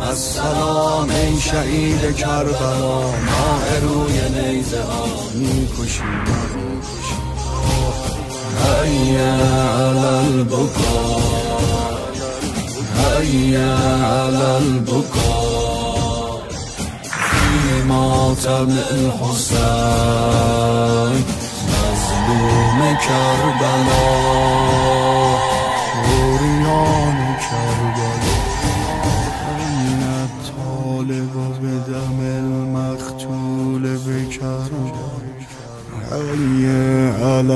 السلام ای شهید کربلا، ماه روی نیزه ها میکشی منو کشی. حی علی البکا، حی علی البکا، فی ماتم الحسین مظلوم کربلا، اوریان کربلا. این الطالب بدم المقتول بکربلا، حی علی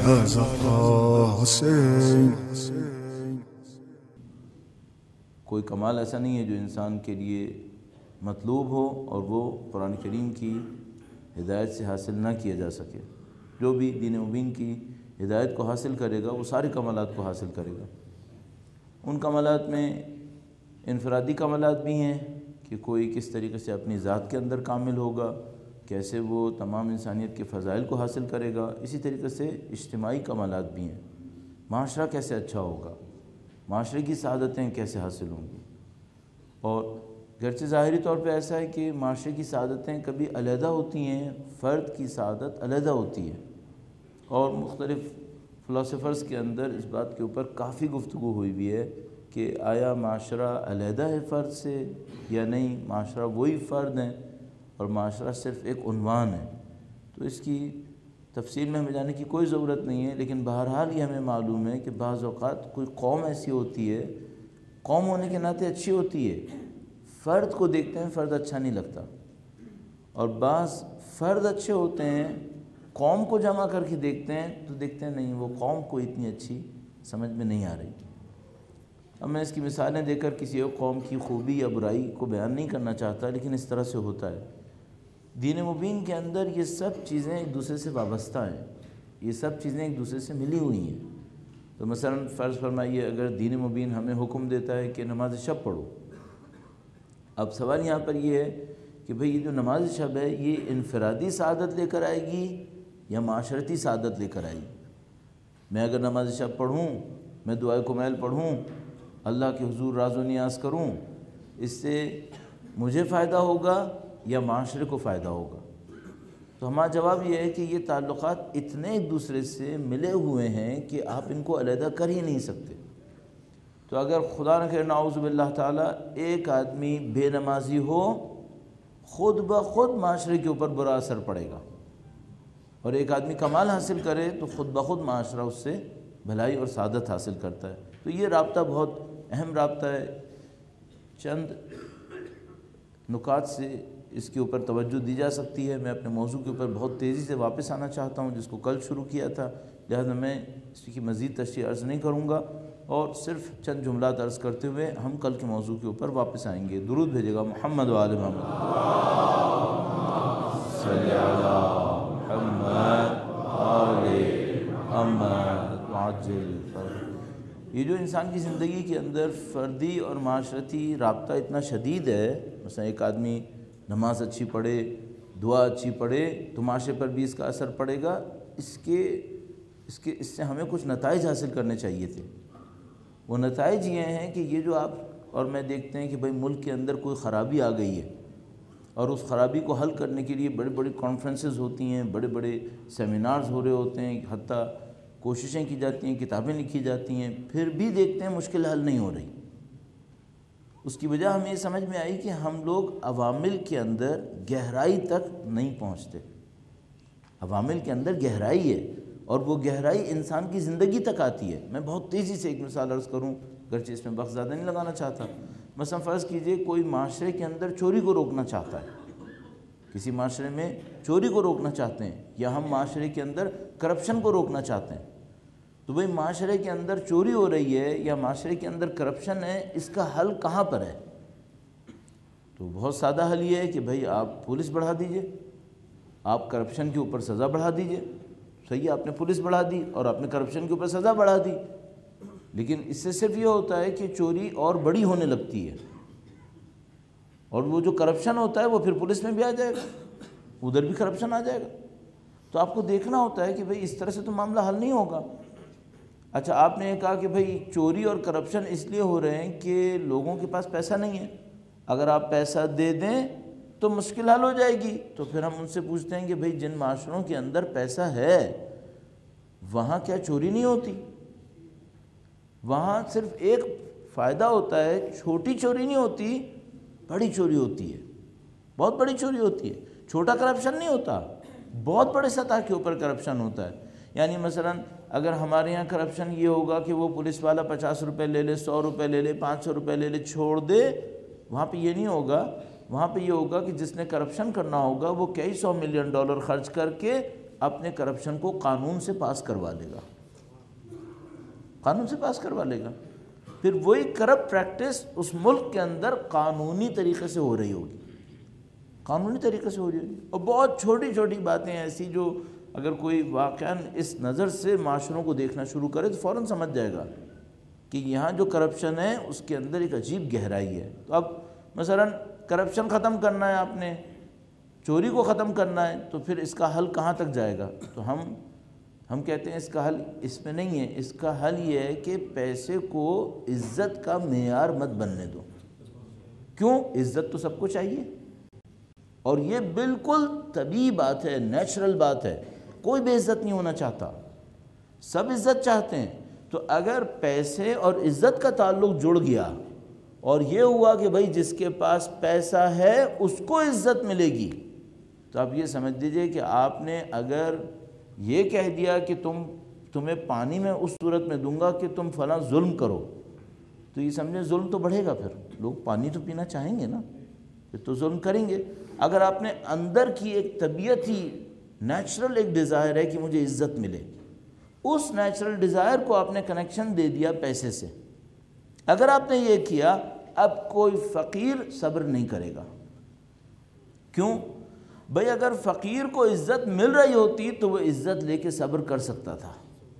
الحسین. کوئی کمال ایسا نہیں ہے جو انسان کے لیے مطلوب ہو اور وہ قرآن کریم کی ہدایت سے حاصل نہ کیا جا سکے۔ جو بھی دین مبین کی ہدایت کو حاصل کرے گا وہ سارے کمالات کو حاصل کرے گا۔ ان کمالات میں انفرادی کمالات بھی ہیں کہ کوئی کس طریقے سے اپنی ذات کے اندر کامل ہوگا، کیسے وہ تمام انسانیت کے فضائل کو حاصل کرے گا۔ اسی طریقے سے اجتماعی کمالات بھی ہیں، معاشرہ کیسے اچھا ہوگا، معاشرے کی سعادتیں کیسے حاصل ہوں گی۔ اور گرچہ ظاہری طور پہ ایسا ہے کہ معاشرے کی سعادتیں کبھی علیحدہ ہوتی ہیں، فرد کی سعادت علیحدہ ہوتی ہے، اور مختلف فلاسفرز کے اندر اس بات کے اوپر کافی گفتگو ہوئی بھی ہے کہ آیا معاشرہ علیحدہ ہے فرد سے یا نہیں، معاشرہ وہی فرد ہیں اور معاشرہ صرف ایک عنوان ہے۔ تو اس کی تفصیل میں ہمیں جانے کی کوئی ضرورت نہیں ہے، لیکن بہرحال یہ ہمیں معلوم ہے کہ بعض اوقات کوئی قوم ایسی ہوتی ہے، قوم ہونے کے ناطے اچھی ہوتی ہے، فرد کو دیکھتے ہیں فرد اچھا نہیں لگتا، اور بعض فرد اچھے ہوتے ہیں، قوم کو جمع کر کے دیکھتے ہیں تو دیکھتے ہیں نہیں وہ قوم کو اتنی اچھی سمجھ میں نہیں آ رہی۔ اب میں اس کی مثالیں دے کر کسی ایک قوم کی خوبی یا برائی کو بیان نہیں کرنا چاہتا، لیکن اس طرح سے ہوتا ہے۔ دین مبین کے اندر یہ سب چیزیں ایک دوسرے سے وابستہ ہیں، یہ سب چیزیں ایک دوسرے سے ملی ہوئی ہیں۔ تو مثلا فرض فرمائیے اگر دین مبین ہمیں حکم دیتا ہے کہ نماز شب پڑھو، اب سوال یہاں پر یہ ہے کہ بھئی یہ جو نماز شب ہے یہ انفرادی سعادت لے کر آئے گی یا معاشرتی سعادت لے کر آئے گی؟ میں اگر نماز شب پڑھوں، میں دعائے کمیل پڑھوں، اللہ کے حضور راز و نیاز کروں، اس سے مجھے فائدہ ہوگا یا معاشرے کو فائدہ ہوگا؟ تو ہمارا جواب یہ ہے کہ یہ تعلقات اتنے ایک دوسرے سے ملے ہوئے ہیں کہ آپ ان کو علیحدہ کر ہی نہیں سکتے۔ تو اگر خدا نہ کرے نعوذ باللہ تعالیٰ ایک آدمی بے نمازی ہو، خود بخود معاشرے کے اوپر برا اثر پڑے گا، اور ایک آدمی کمال حاصل کرے تو خود بخود معاشرہ اس سے بھلائی اور سعادت حاصل کرتا ہے۔ تو یہ رابطہ بہت اہم رابطہ ہے۔ چند نکات سے اس کے اوپر توجہ دی جا سکتی ہے۔ میں اپنے موضوع کے اوپر بہت تیزی سے واپس آنا چاہتا ہوں جس کو کل شروع کیا تھا، لہذا میں اس کی مزید تشریح عرض نہیں کروں گا، اور صرف چند جملات عرض کرتے ہوئے ہم کل کے موضوع کے اوپر واپس آئیں گے۔ درود بھیجے گا محمد و آل محمد صلی علی محمد آل محمد وعجل فرج۔ یہ جو انسان کی زندگی کے اندر فردی اور معاشرتی رابطہ اتنا شدید ہے، مثلا ایک آدمی نماز اچھی پڑھے، دعا اچھی پڑھے تو معاشرے پر بھی اس کا اثر پڑے گا۔ اس سے ہمیں کچھ نتائج حاصل کرنے چاہیے تھے۔ وہ نتائج یہ ہیں کہ یہ جو آپ اور میں دیکھتے ہیں کہ بھئی ملک کے اندر کوئی خرابی آ گئی ہے، اور اس خرابی کو حل کرنے کے لیے بڑے بڑے کانفرنسز ہوتی ہیں، بڑے بڑے سیمینارز ہو رہے ہوتے ہیں، حتیٰ کوششیں کی جاتی ہیں، کتابیں لکھی جاتی ہیں، پھر بھی دیکھتے ہیں مشکل حل نہیں ہو رہی۔ اس کی وجہ ہمیں یہ سمجھ میں آئی کہ ہم لوگ عوامل کے اندر گہرائی تک نہیں پہنچتے۔ عوامل کے اندر گہرائی ہے، اور وہ گہرائی انسان کی زندگی تک آتی ہے۔ میں بہت تیزی سے ایک مثال عرض کروں، گرچہ اس میں وقت زیادہ نہیں لگانا چاہتا۔ مثلا فرض کیجئے کوئی معاشرے کے اندر چوری کو روکنا چاہتا ہے، کسی معاشرے میں چوری کو روکنا چاہتے ہیں، یا ہم معاشرے کے اندر کرپشن کو روکنا چاہتے ہیں، تو بھئی معاشرے کے اندر چوری ہو رہی ہے یا معاشرے کے اندر کرپشن ہے، اس کا حل کہاں پر ہے؟ تو بہت سادہ حل یہ ہے کہ بھئی آپ پولیس بڑھا دیجئے، آپ کرپشن کے اوپر سزا بڑھا دیجئے۔ صحیح ہے، آپ نے پولیس بڑھا دی اور آپ نے کرپشن کے اوپر سزا بڑھا دی، لیکن اس سے صرف یہ ہوتا ہے کہ چوری اور بڑی ہونے لگتی ہے، اور وہ جو کرپشن ہوتا ہے وہ پھر پولیس میں بھی آ جائے گا، ادھر بھی کرپشن آ جائے گا۔ تو آپ کو دیکھنا ہوتا ہے کہ بھئی اس طرح سے تو معاملہ حل نہیں ہوگا۔ اچھا، آپ نے کہا کہ بھئی چوری اور کرپشن اس لیے ہو رہے ہیں کہ لوگوں کے پاس پیسہ نہیں ہے، اگر آپ پیسہ دے دیں تو مشکل حل ہو جائے گی۔ تو پھر ہم ان سے پوچھتے ہیں کہ بھئی جن معاشروں کے اندر پیسہ ہے وہاں کیا چوری نہیں ہوتی؟ وہاں صرف ایک فائدہ ہوتا ہے، چھوٹی چوری نہیں ہوتی، بڑی چوری ہوتی ہے، بہت بڑی چوری ہوتی ہے۔ چھوٹا کرپشن نہیں ہوتا، بہت بڑے سطح کے اوپر کرپشن ہوتا ہے۔ یعنی مثلا اگر ہمارے یہاں کرپشن یہ ہوگا کہ وہ پولیس والا 50 روپے لے لے، 100 روپے لے لے، 500 روپے لے لے، چھوڑ دے، وہاں پہ یہ نہیں ہوگا۔ وہاں پہ یہ ہوگا کہ جس نے کرپشن کرنا ہوگا وہ کئی $100 ملین خرچ کر کے اپنے کرپشن کو قانون سے پاس کروا لے گا، قانون سے پاس کروا لے گا۔ پھر وہی کرپٹ پریکٹس اس ملک کے اندر قانونی طریقے سے ہو رہی ہوگی، قانونی طریقے سے ہو رہی ہوگی۔ اور بہت چھوٹی چھوٹی باتیں ایسی جو اگر کوئی واقعاً اس نظر سے معاشروں کو دیکھنا شروع کرے تو فوراً سمجھ جائے گا کہ یہاں جو کرپشن ہے اس کے اندر ایک عجیب گہرائی ہے۔ تو اب مثلا کرپشن ختم کرنا ہے، آپ نے چوری کو ختم کرنا ہے، تو پھر اس کا حل کہاں تک جائے گا؟ تو ہم کہتے ہیں اس کا حل اس میں نہیں ہے، اس کا حل یہ ہے کہ پیسے کو عزت کا معیار مت بننے دو۔ کیوں؟ عزت تو سب کو چاہیے، اور یہ بالکل طبیعی بات ہے، نیچرل بات ہے، کوئی بے عزت نہیں ہونا چاہتا، سب عزت چاہتے ہیں۔ تو اگر پیسے اور عزت کا تعلق جڑ گیا اور یہ ہوا کہ بھائی جس کے پاس پیسہ ہے اس کو عزت ملے گی، تو آپ یہ سمجھ لیجئے کہ آپ نے اگر یہ کہہ دیا کہ تمہیں پانی میں اس صورت میں دوں گا کہ تم فلاں ظلم کرو، تو یہ سمجھیں ظلم تو بڑھے گا، پھر لوگ پانی تو پینا چاہیں گے نا، پھر تو ظلم کریں گے۔ اگر آپ نے اندر کی ایک طبیعت ہی نیچرل ایک ڈیزائر ہے کہ مجھے عزت ملے، اس نیچرل ڈیزائر کو آپ نے کنیکشن دے دیا پیسے سے، اگر آپ نے یہ کیا، اب کوئی فقیر صبر نہیں کرے گا۔ کیوں؟ بھئی اگر فقیر کو عزت مل رہی ہوتی تو وہ عزت لے کے صبر کر سکتا تھا۔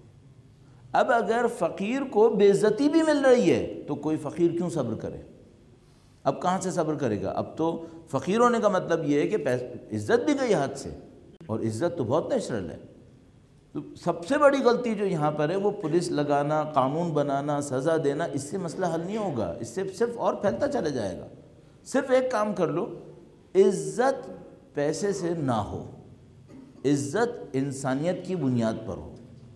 اب اگر فقیر کو بے عزتی بھی مل رہی ہے تو کوئی فقیر کیوں صبر کرے؟ اب کہاں سے صبر کرے گا؟ اب تو فقیر ہونے کا مطلب یہ ہے کہ عزت بھی گئی ہاتھ سے، اور عزت تو بہت نیچرل ہے۔ تو سب سے بڑی غلطی جو یہاں پر ہے وہ پولیس لگانا، قانون بنانا، سزا دینا، اس سے مسئلہ حل نہیں ہوگا، اس سے صرف اور پھیلتا چلے جائے گا۔ صرف ایک کام کر لو، عزت پیسے سے نہ ہو، عزت انسانیت کی بنیاد پر ہو،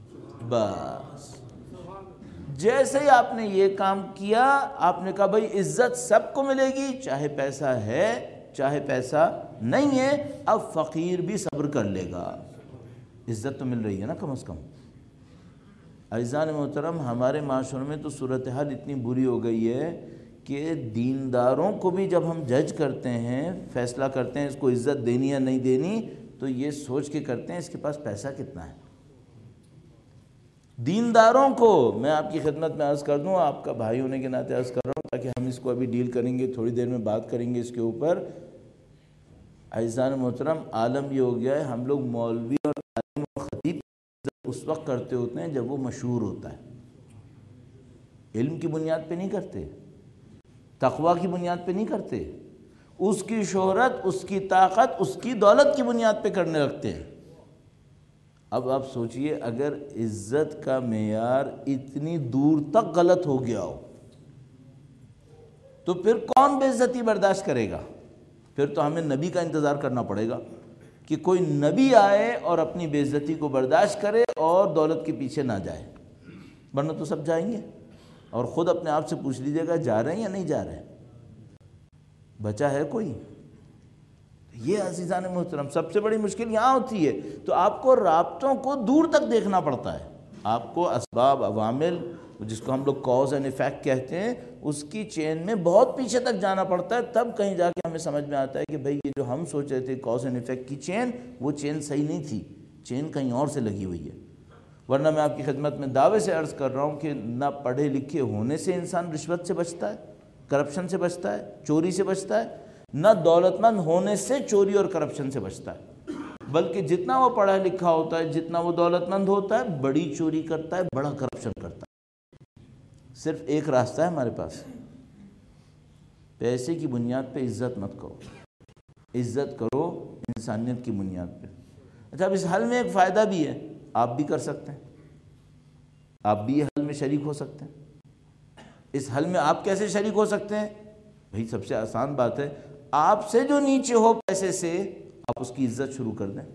بس۔ جیسے ہی آپ نے یہ کام کیا، آپ نے کہا بھئی عزت سب کو ملے گی، چاہے پیسہ ہے چاہے پیسہ نہیں ہے، اب فقیر بھی صبر کر لے گا، عزت تو مل رہی ہے نا کم از کم۔ عزیزان محترم، ہمارے معاشرے میں تو صورتحال اتنی بری ہو گئی ہے کہ دینداروں کو بھی جب ہم جج کرتے ہیں، فیصلہ کرتے ہیں اس کو عزت دینی یا نہیں دینی، تو یہ سوچ کے کرتے ہیں اس کے پاس پیسہ کتنا ہے۔ دینداروں کو میں آپ کی خدمت میں عرض کر دوں، آپ کا بھائی ہونے کے ناطے عرض کر رہا ہوں تاکہ ہم اس کو ابھی ڈیل کریں گے، تھوڑی دیر میں بات کریں گے اس کے اوپر۔ عزیزان محترم، عالم یہ ہو گیا ہے، ہم لوگ مولوی اور عالم و خطیب اس وقت کرتے ہوتے ہیں جب وہ مشہور ہوتا ہے، علم کی بنیاد پہ نہیں کرتے، تقویٰ کی بنیاد پہ نہیں کرتے، اس کی شہرت، اس کی طاقت، اس کی دولت کی بنیاد پہ کرنے لگتے ہیں۔ اب آپ سوچئے اگر عزت کا معیار اتنی دور تک غلط ہو گیا ہو تو پھر کون بے عزتی برداشت کرے گا؟ پھر تو ہمیں نبی کا انتظار کرنا پڑے گا کہ کوئی نبی آئے اور اپنی بے عزتی کو برداشت کرے اور دولت کے پیچھے نہ جائے، ورنہ تو سب جائیں گے۔ اور خود اپنے آپ سے پوچھ لیجئے گا جا رہے ہیں یا نہیں جا رہے ہیں؟ بچا ہے کوئی؟ یہ عزیزان محترم سب سے بڑی مشکل یہاں ہوتی ہے۔ تو آپ کو رابطوں کو دور تک دیکھنا پڑتا ہے، آپ کو اسباب، عوامل، جس کو ہم لوگ کاز اینڈ ایفیکٹ کہتے ہیں، اس کی چین میں بہت پیچھے تک جانا پڑتا ہے، تب کہیں جا کے ہمیں سمجھ میں آتا ہے کہ بھئی یہ جو ہم سوچ رہے تھے کاز اینڈ ایفیکٹ کی چین، وہ چین صحیح نہیں تھی، چین کہیں اور سے لگی ہوئی ہے۔ ورنہ میں آپ کی خدمت میں دعوے سے عرض کر رہا ہوں کہ نہ پڑھے لکھے ہونے سے انسان رشوت سے بچتا ہے، کرپشن سے بچتا ہے، چوری سے بچتا ہے، نہ دولت مند ہونے سے چوری اور کرپشن سے بچتا ہے، بلکہ جتنا وہ پڑھا لکھا ہوتا ہے، جتنا وہ دولت مند ہوتا ہے، بڑی چوری کرتا ہے، بڑا کرپشن کرتا ہے۔ صرف ایک راستہ ہے ہمارے پاس، پیسے کی بنیاد پہ عزت مت کرو، عزت کرو انسانیت کی بنیاد پہ۔ اچھا، اب اس حل میں ایک فائدہ بھی ہے، آپ بھی کر سکتے ہیں، آپ بھی یہ حل میں شریک ہو سکتے ہیں۔ اس حل میں آپ کیسے شریک ہو سکتے ہیں؟ بھئی سب سے آسان بات ہے، آپ سے جو نیچے ہو پیسے سے آپ اس کی عزت شروع کر دیں،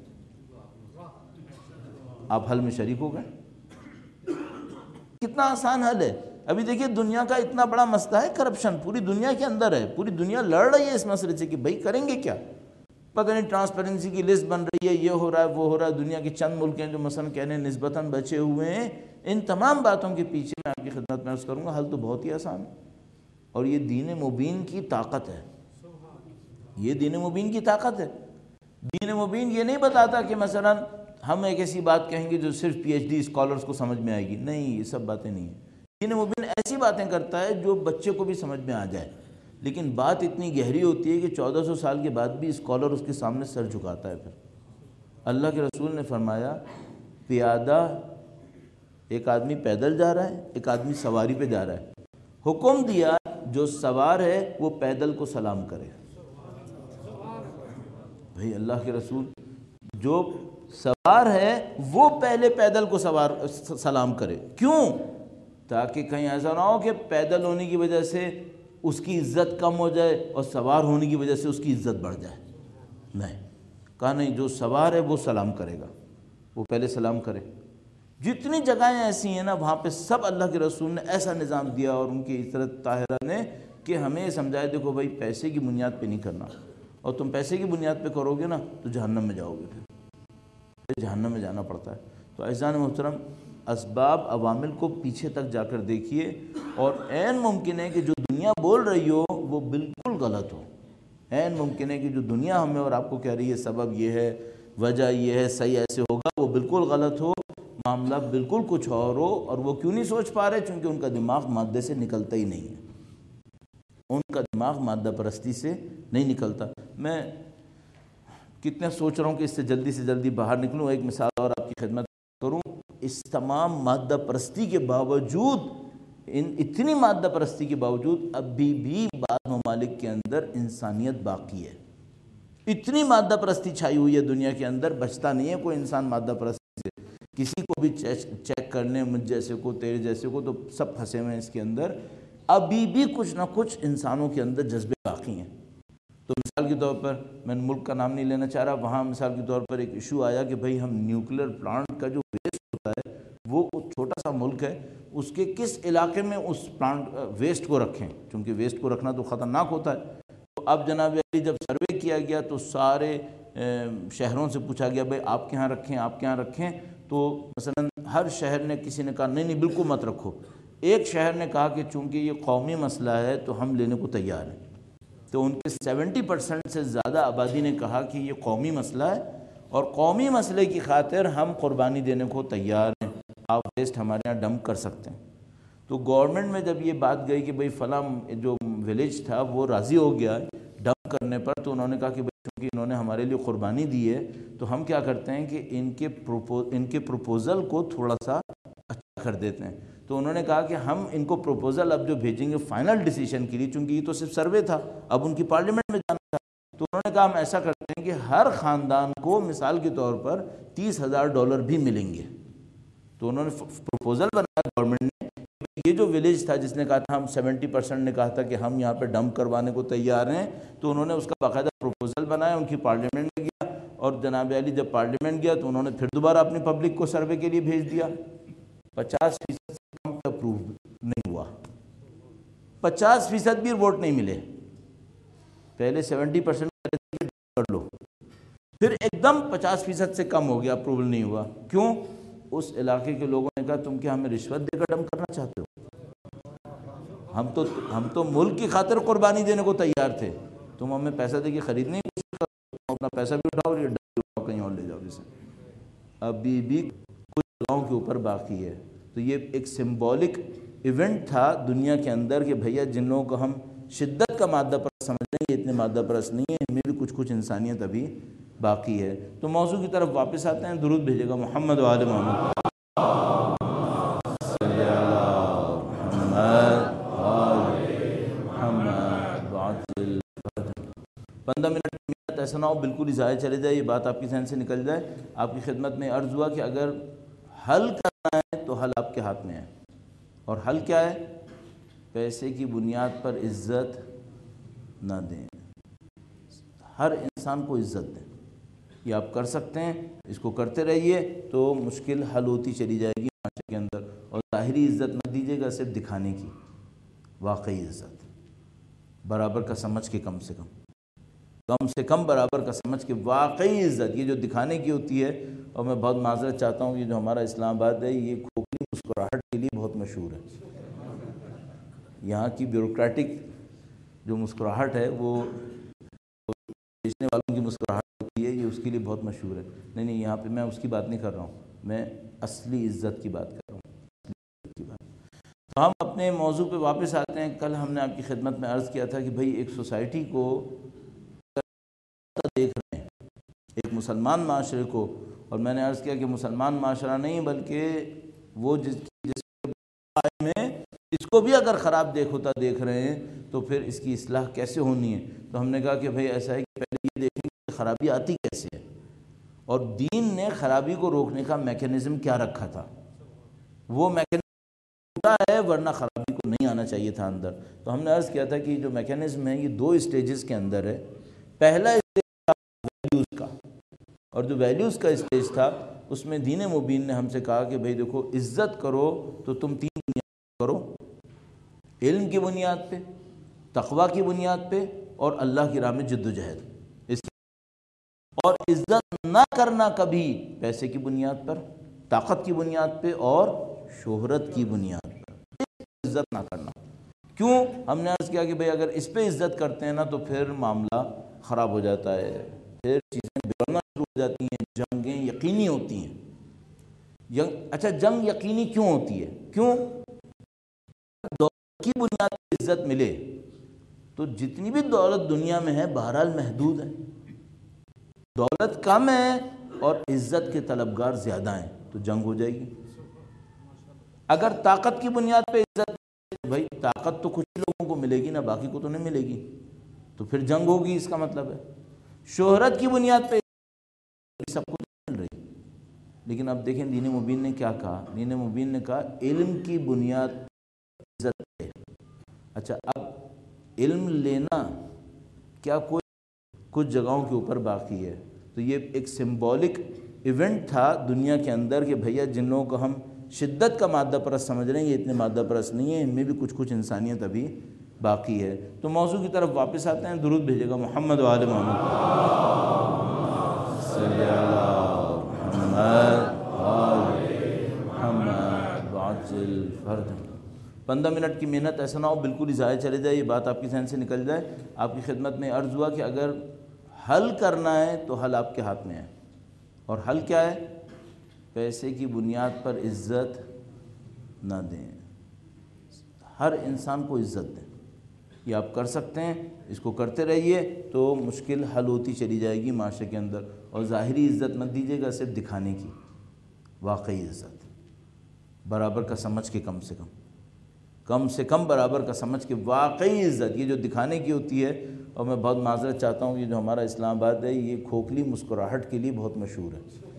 آپ حل میں شریک ہو گئے۔ کتنا آسان حل ہے۔ ابھی دیکھیے دنیا کا اتنا بڑا مسئلہ ہے کرپشن، پوری دنیا کے اندر ہے، پوری دنیا لڑ رہی ہے اس مسئلے سے کہ بھئی کریں گے کیا، پتہ نہیں ٹرانسپیرنسی کی لسٹ بن رہی ہے، یہ ہو رہا ہے وہ ہو رہا ہے۔ دنیا کے چند ملک ہیں جو مثلا کہنے نسبتاً بچے ہوئے ہیں۔ ان تمام باتوں کے پیچھے میں آپ کی خدمت میں عرض کروں گا حل تو بہت ہی آسان ہے، اور یہ دین مبین کی طاقت ہے، یہ دین مبین کی طاقت ہے۔ دین مبین یہ نہیں بتاتا کہ مثلا ہم ایک ایسی بات کہیں گے جو صرف پی ایچ ڈی اسکالرس کو سمجھ میں آئے گی، نہیں، یہ سب باتیں نہیں ہیں۔ دین مبین ایسی باتیں کرتا ہے جو بچے کو بھی سمجھ میں آ جائے، لیکن بات اتنی گہری ہوتی ہے کہ 1400 سال کے بعد بھی اسکالر اس کے سامنے سر جھکاتا ہے۔ پھر اللہ کے رسول نے فرمایا پیادہ، ایک آدمی پیدل جا رہا ہے، ایک آدمی سواری پہ جا رہا ہے، حکم دیا جو سوار ہے وہ پیدل کو سلام کرے۔ بھئی اللہ کے رسول، جو سوار ہے وہ پہلے پیدل کو سلام کرے، کیوں؟ تاکہ کہیں ایسا نہ ہو کہ پیدل ہونے کی وجہ سے اس کی عزت کم ہو جائے اور سوار ہونے کی وجہ سے اس کی عزت بڑھ جائے۔ نہیں، کہا نہیں، جو سوار ہے وہ سلام کرے گا، وہ پہلے سلام کرے۔ جتنی جگہیں ایسی ہیں نا وہاں پہ سب اللہ کے رسول نے ایسا نظام دیا، اور ان کی عزت طاہرہ نے کہ ہمیں سمجھائے دیکھو بھائی پیسے کی بنیاد پہ نہیں کرنا، اور تم پیسے کی بنیاد پہ کرو گے نا تو جہنم میں جاؤ گے، پھر جہنم میں جانا پڑتا ہے۔ تو عزیزان محترم، اسباب عوامل کو پیچھے تک جا کر دیکھیے، اور عین ممکن ہے کہ جو دنیا بول رہی ہو وہ بالکل غلط ہو، عین ممکن ہے کہ جو دنیا ہمیں اور آپ کو کہہ رہی ہے سبب یہ ہے، وجہ یہ ہے، صحیح ایسے ہوگا، وہ بالکل غلط ہو، معاملہ بالکل کچھ اور ہو، اور وہ کیوں نہیں سوچ پا رہے؟ چونکہ ان کا دماغ مادے سے نکلتا ہی نہیں ہے، ان کا دماغ مادہ پرستی سے نہیں نکلتا۔ میں کتنا سوچ رہا ہوں کہ اس سے جلدی باہر نکلوں۔ ایک مثال اور آپ کی خدمت کروں، اس تمام مادہ پرستی کے باوجود، اتنی مادہ پرستی کے باوجود ابھی بھی بعض ممالک کے اندر انسانیت باقی ہے۔ اتنی مادہ پرستی چھائی ہوئی ہے دنیا کے اندر، بچتا نہیں ہے کوئی انسان مادہ پرستی سے۔ کسی کو بھی چیک کرنے، مجھ جیسے کو، تیرے جیسے کو، تو سب پھنسے ہوئے ہیں اس کے اندر۔ ابھی بھی کچھ نہ کچھ انسانوں کے اندر جذبے باقی ہیں۔ تو مثال کے طور پر، میں ملک کا نام نہیں لینا چاہ رہا، وہاں مثال کے طور پر ایک ایشو آیا کہ بھئی ہم نیوکلیر پلانٹ کا جو ویسٹ ہوتا ہے، وہ چھوٹا سا ملک ہے، اس کے کس علاقے میں اس پلانٹ ویسٹ کو رکھیں، چونکہ ویسٹ کو رکھنا تو خطرناک ہوتا ہے۔ تو اب جناب علی جب سروے کیا گیا تو سارے شہروں سے پوچھا گیا بھئی آپ کے ہاں رکھیں، آپ کے ہاں رکھیں، تو مثلا ہر شہر نے، کسی نے کہا نہیں نہیں بالکل مت رکھو۔ ایک شہر نے کہا کہ چونکہ یہ قومی مسئلہ ہے تو ہم لینے کو تیار ہیں۔ تو ان کے 70% سے زیادہ آبادی نے کہا کہ یہ قومی مسئلہ ہے، اور قومی مسئلے کی خاطر ہم قربانی دینے کو تیار ہیں، آپ ویسٹ ہمارے یہاں ڈمپ کر سکتے ہیں۔ تو گورنمنٹ میں جب یہ بات گئی کہ بھئی فلاں جو ولیج تھا وہ راضی ہو گیا ڈمپ کرنے پر، تو انہوں نے کہا کہ بھئی چونکہ انہوں نے ہمارے لیے قربانی دی ہے تو ہم کیا کرتے ہیں کہ ان کے پروپوزل کو تھوڑا سا اچھا کر دیتے ہیں۔ تو انہوں نے کہا کہ ہم ان کو پروپوزل اب جو بھیجیں گے فائنل ڈیسیشن کے لیے، چونکہ یہ تو صرف سروے تھا، اب ان کی پارلیمنٹ میں جانا تھا، تو انہوں نے کہا ہم ایسا کرتے ہیں کہ ہر خاندان کو مثال کے طور پر $30,000 بھی ملیں گے۔ تو انہوں نے پروپوزل بنایا گورنمنٹ نے، یہ جو ولیج تھا جس نے کہا تھا ہم 70% نے کہا تھا کہ ہم یہاں پہ ڈمپ کروانے کو تیار ہیں، تو انہوں نے اس کا باقاعدہ پروپوزل بنایا، ان کی پارلیمنٹ میں گیا، اور جناب علی جب پارلیمنٹ گیا تو انہوں نے پھر دوبارہ اپنی پبلک کو سروے کے لیے بھیج دیا۔ 50% سے کم اپروو نہیں ہوا، 50% بھی ووٹ نہیں ملے۔ پہلے 70% کر لو، پھر ایک دم 50% سے کم ہو گیا، اپروول نہیں ہوا۔ کیوں؟ اس علاقے کے لوگوں نے کہا تم کیا ہمیں رشوت دے کر ڈمپ کرنا چاہتے ہو؟ ہم تو ملک کی خاطر قربانی دینے کو تیار تھے، تم ہمیں پیسہ دے کے خریدنے کی کوشش کرو، اپنا پیسہ بھی اٹھاؤ اور یہ ڈمپ کہیں اور لے جاؤ جسے۔ ابھی بھی کچھ جگہوں کے اوپر باقی ہے۔ تو یہ ایک سمبولک ایونٹ تھا دنیا کے اندر کہ بھیا جن لوگوں کو ہم شدت کا مادہ پرست سمجھ رہے ہیں، یہ اتنے مادہ پرست نہیں ہے، ان میں بھی کچھ انسانیت ابھی باقی ہے۔ تو موضوع کی طرف واپس آتے ہیں، درود بھیجے گا محمد و آل محمد۔ 15 منٹ ایسا نہ ہو بالکل ہی ضائع چلے جائے، یہ بات آپ کی ذہن سے نکل جائے۔ آپ کی خدمت میں عرض ہوا کہ اگر حل کرنا ہے تو حل آپ کے ہاتھ میں ہے، اور حل کیا ہے؟ پیسے کی بنیاد پر عزت نہ دیں، ہر انسان کو عزت دیں۔ یہ آپ کر سکتے ہیں، اس کو کرتے رہیے تو مشکل حل ہوتی چلی جائے گی معاشرے کے اندر۔ اور ظاہری عزت نہ دیجیے گا صرف دکھانے کی، واقعی عزت برابر کا سمجھ کے کم سے کم برابر کا سمجھ کے واقعی عزت، یہ جو دکھانے کی ہوتی ہے، اور میں بہت معذرت چاہتا ہوں، یہ جو ہمارا اسلام آباد ہے یہ کھوکھلی مسکراہٹ کے لیے بہت مشہور ہے۔ یہاں کی بیوروکریٹک جو مسکراہٹ ہے وہ بیچنے والوں کی مسکراہٹ ہوتی ہے، یہ اس کے لیے بہت مشہور ہے۔ نہیں، یہاں پہ میں اس کی بات نہیں کر رہا ہوں، میں اصلی عزت کی بات کر رہا ہوں۔ تو ہم اپنے موضوع پہ واپس آتے ہیں۔ کل ہم نے آپ کی خدمت میں عرض کیا تھا کہ بھئی ایک سوسائٹی کو دیکھ رہے ہیں، ایک مسلمان معاشرے کو، اور میں نے عرض کیا کہ مسلمان معاشرہ نہیں بلکہ وہ جس میں اس کو بھی اگر خراب دیکھ رہے ہیں تو پھر اس کی اصلاح کیسے ہونی ہے۔ تو ہم نے کہا کہ بھئی ایسا ہے کہ پہلے یہ دیکھیں کہ خرابی آتی کیسے ہے، اور دین نے خرابی کو روکنے کا میکینزم کیا رکھا تھا، وہ میکینزم ہے، ورنہ خرابی کو نہیں آنا چاہیے تھا اندر۔ تو ہم نے عرض کیا تھا کہ جو میکینزم ہے یہ 2 اسٹیجز کے اندر ہے۔ پہلا اسٹیج تھا ویلیوز کا، اور جو ویلیوز کا اسٹیج تھا اس میں دین مبین نے ہم سے کہا کہ بھئی دیکھو، عزت کرو تو تم 3 بنیاد کرو، علم کی بنیاد پہ، تقوی کی بنیاد پہ، اور اللہ کی راہ میں جد و جہد۔ اور عزت نہ کرنا کبھی پیسے کی بنیاد پر، طاقت کی بنیاد پہ، اور شہرت کی بنیاد پر عزت نہ کرنا۔ کیوں؟ ہم نے عرض کیا کہ بھئی اگر اس پہ عزت کرتے ہیں نا تو پھر معاملہ خراب ہو جاتا ہے، پھر چیزیں بگڑنا شروع ہو جاتی ہیں، جنگیں یقینی ہوتی ہیں۔ اچھا، جنگ یقینی کیوں ہوتی ہے؟ کیوں؟ دولت کی بنیاد پر عزت ملے تو جتنی بھی دولت دنیا میں ہے بہرحال محدود ہے، دولت کم ہے اور عزت کے طلبگار زیادہ ہیں تو جنگ ہو جائے گی۔ اگر طاقت کی بنیاد پہ عزت، بھائی طاقت تو کچھ لوگوں کو ملے گی نا، باقی کو تو نہیں ملے گی، تو پھر جنگ ہوگی، اس کا مطلب ہے۔ شہرت کی بنیاد پہ سب کو مل رہی، لیکن اب دیکھیں دین مبین نے کیا کہا۔ دین مبین نے کہا علم کی بنیاد عزت ہے۔ اچھا، اب علم لینا کیا کوئی کچھ جگہوں کے اوپر باقی ہے؟ تو یہ ایک سمبولک ایونٹ تھا دنیا کے اندر کہ بھیا جن لوگوں کو ہم شدت کا مادہ پرست سمجھ رہے ہیں یہ اتنے مادہ پرست نہیں ہیں، ان میں بھی کچھ انسانیت ابھی باقی ہے۔ تو موضوع کی طرف واپس آتے ہیں۔ درود بھیجے گا محمد و آل محمد، صلی اللہ محمد محمد وعجل فرج۔ 15 منٹ کی محنت ایسا نہ ہو بالکل ہی ضائع چلے جائے، یہ بات آپ کی ذہن سے نکل جائے۔ آپ کی خدمت میں عرض ہوا کہ اگر حل کرنا ہے تو حل آپ کے ہاتھ میں ہے، اور حل کیا ہے؟ پیسے کی بنیاد پر عزت نہ دیں، ہر انسان کو عزت دیں۔ یہ آپ کر سکتے ہیں، اس کو کرتے رہیے تو مشکل حل ہوتی چلی جائے گی معاشرے کے اندر۔ اور ظاہری عزت مت دیجیے گا صرف دکھانے کی، واقعی عزت برابر کا سمجھ کے کم سے کم برابر کا سمجھ کے واقعی عزت، یہ جو دکھانے کی ہوتی ہے، اور میں بہت معذرت چاہتا ہوں، یہ جو ہمارا اسلام آباد ہے یہ کھوکھلی مسکراہٹ کے لیے بہت مشہور ہے۔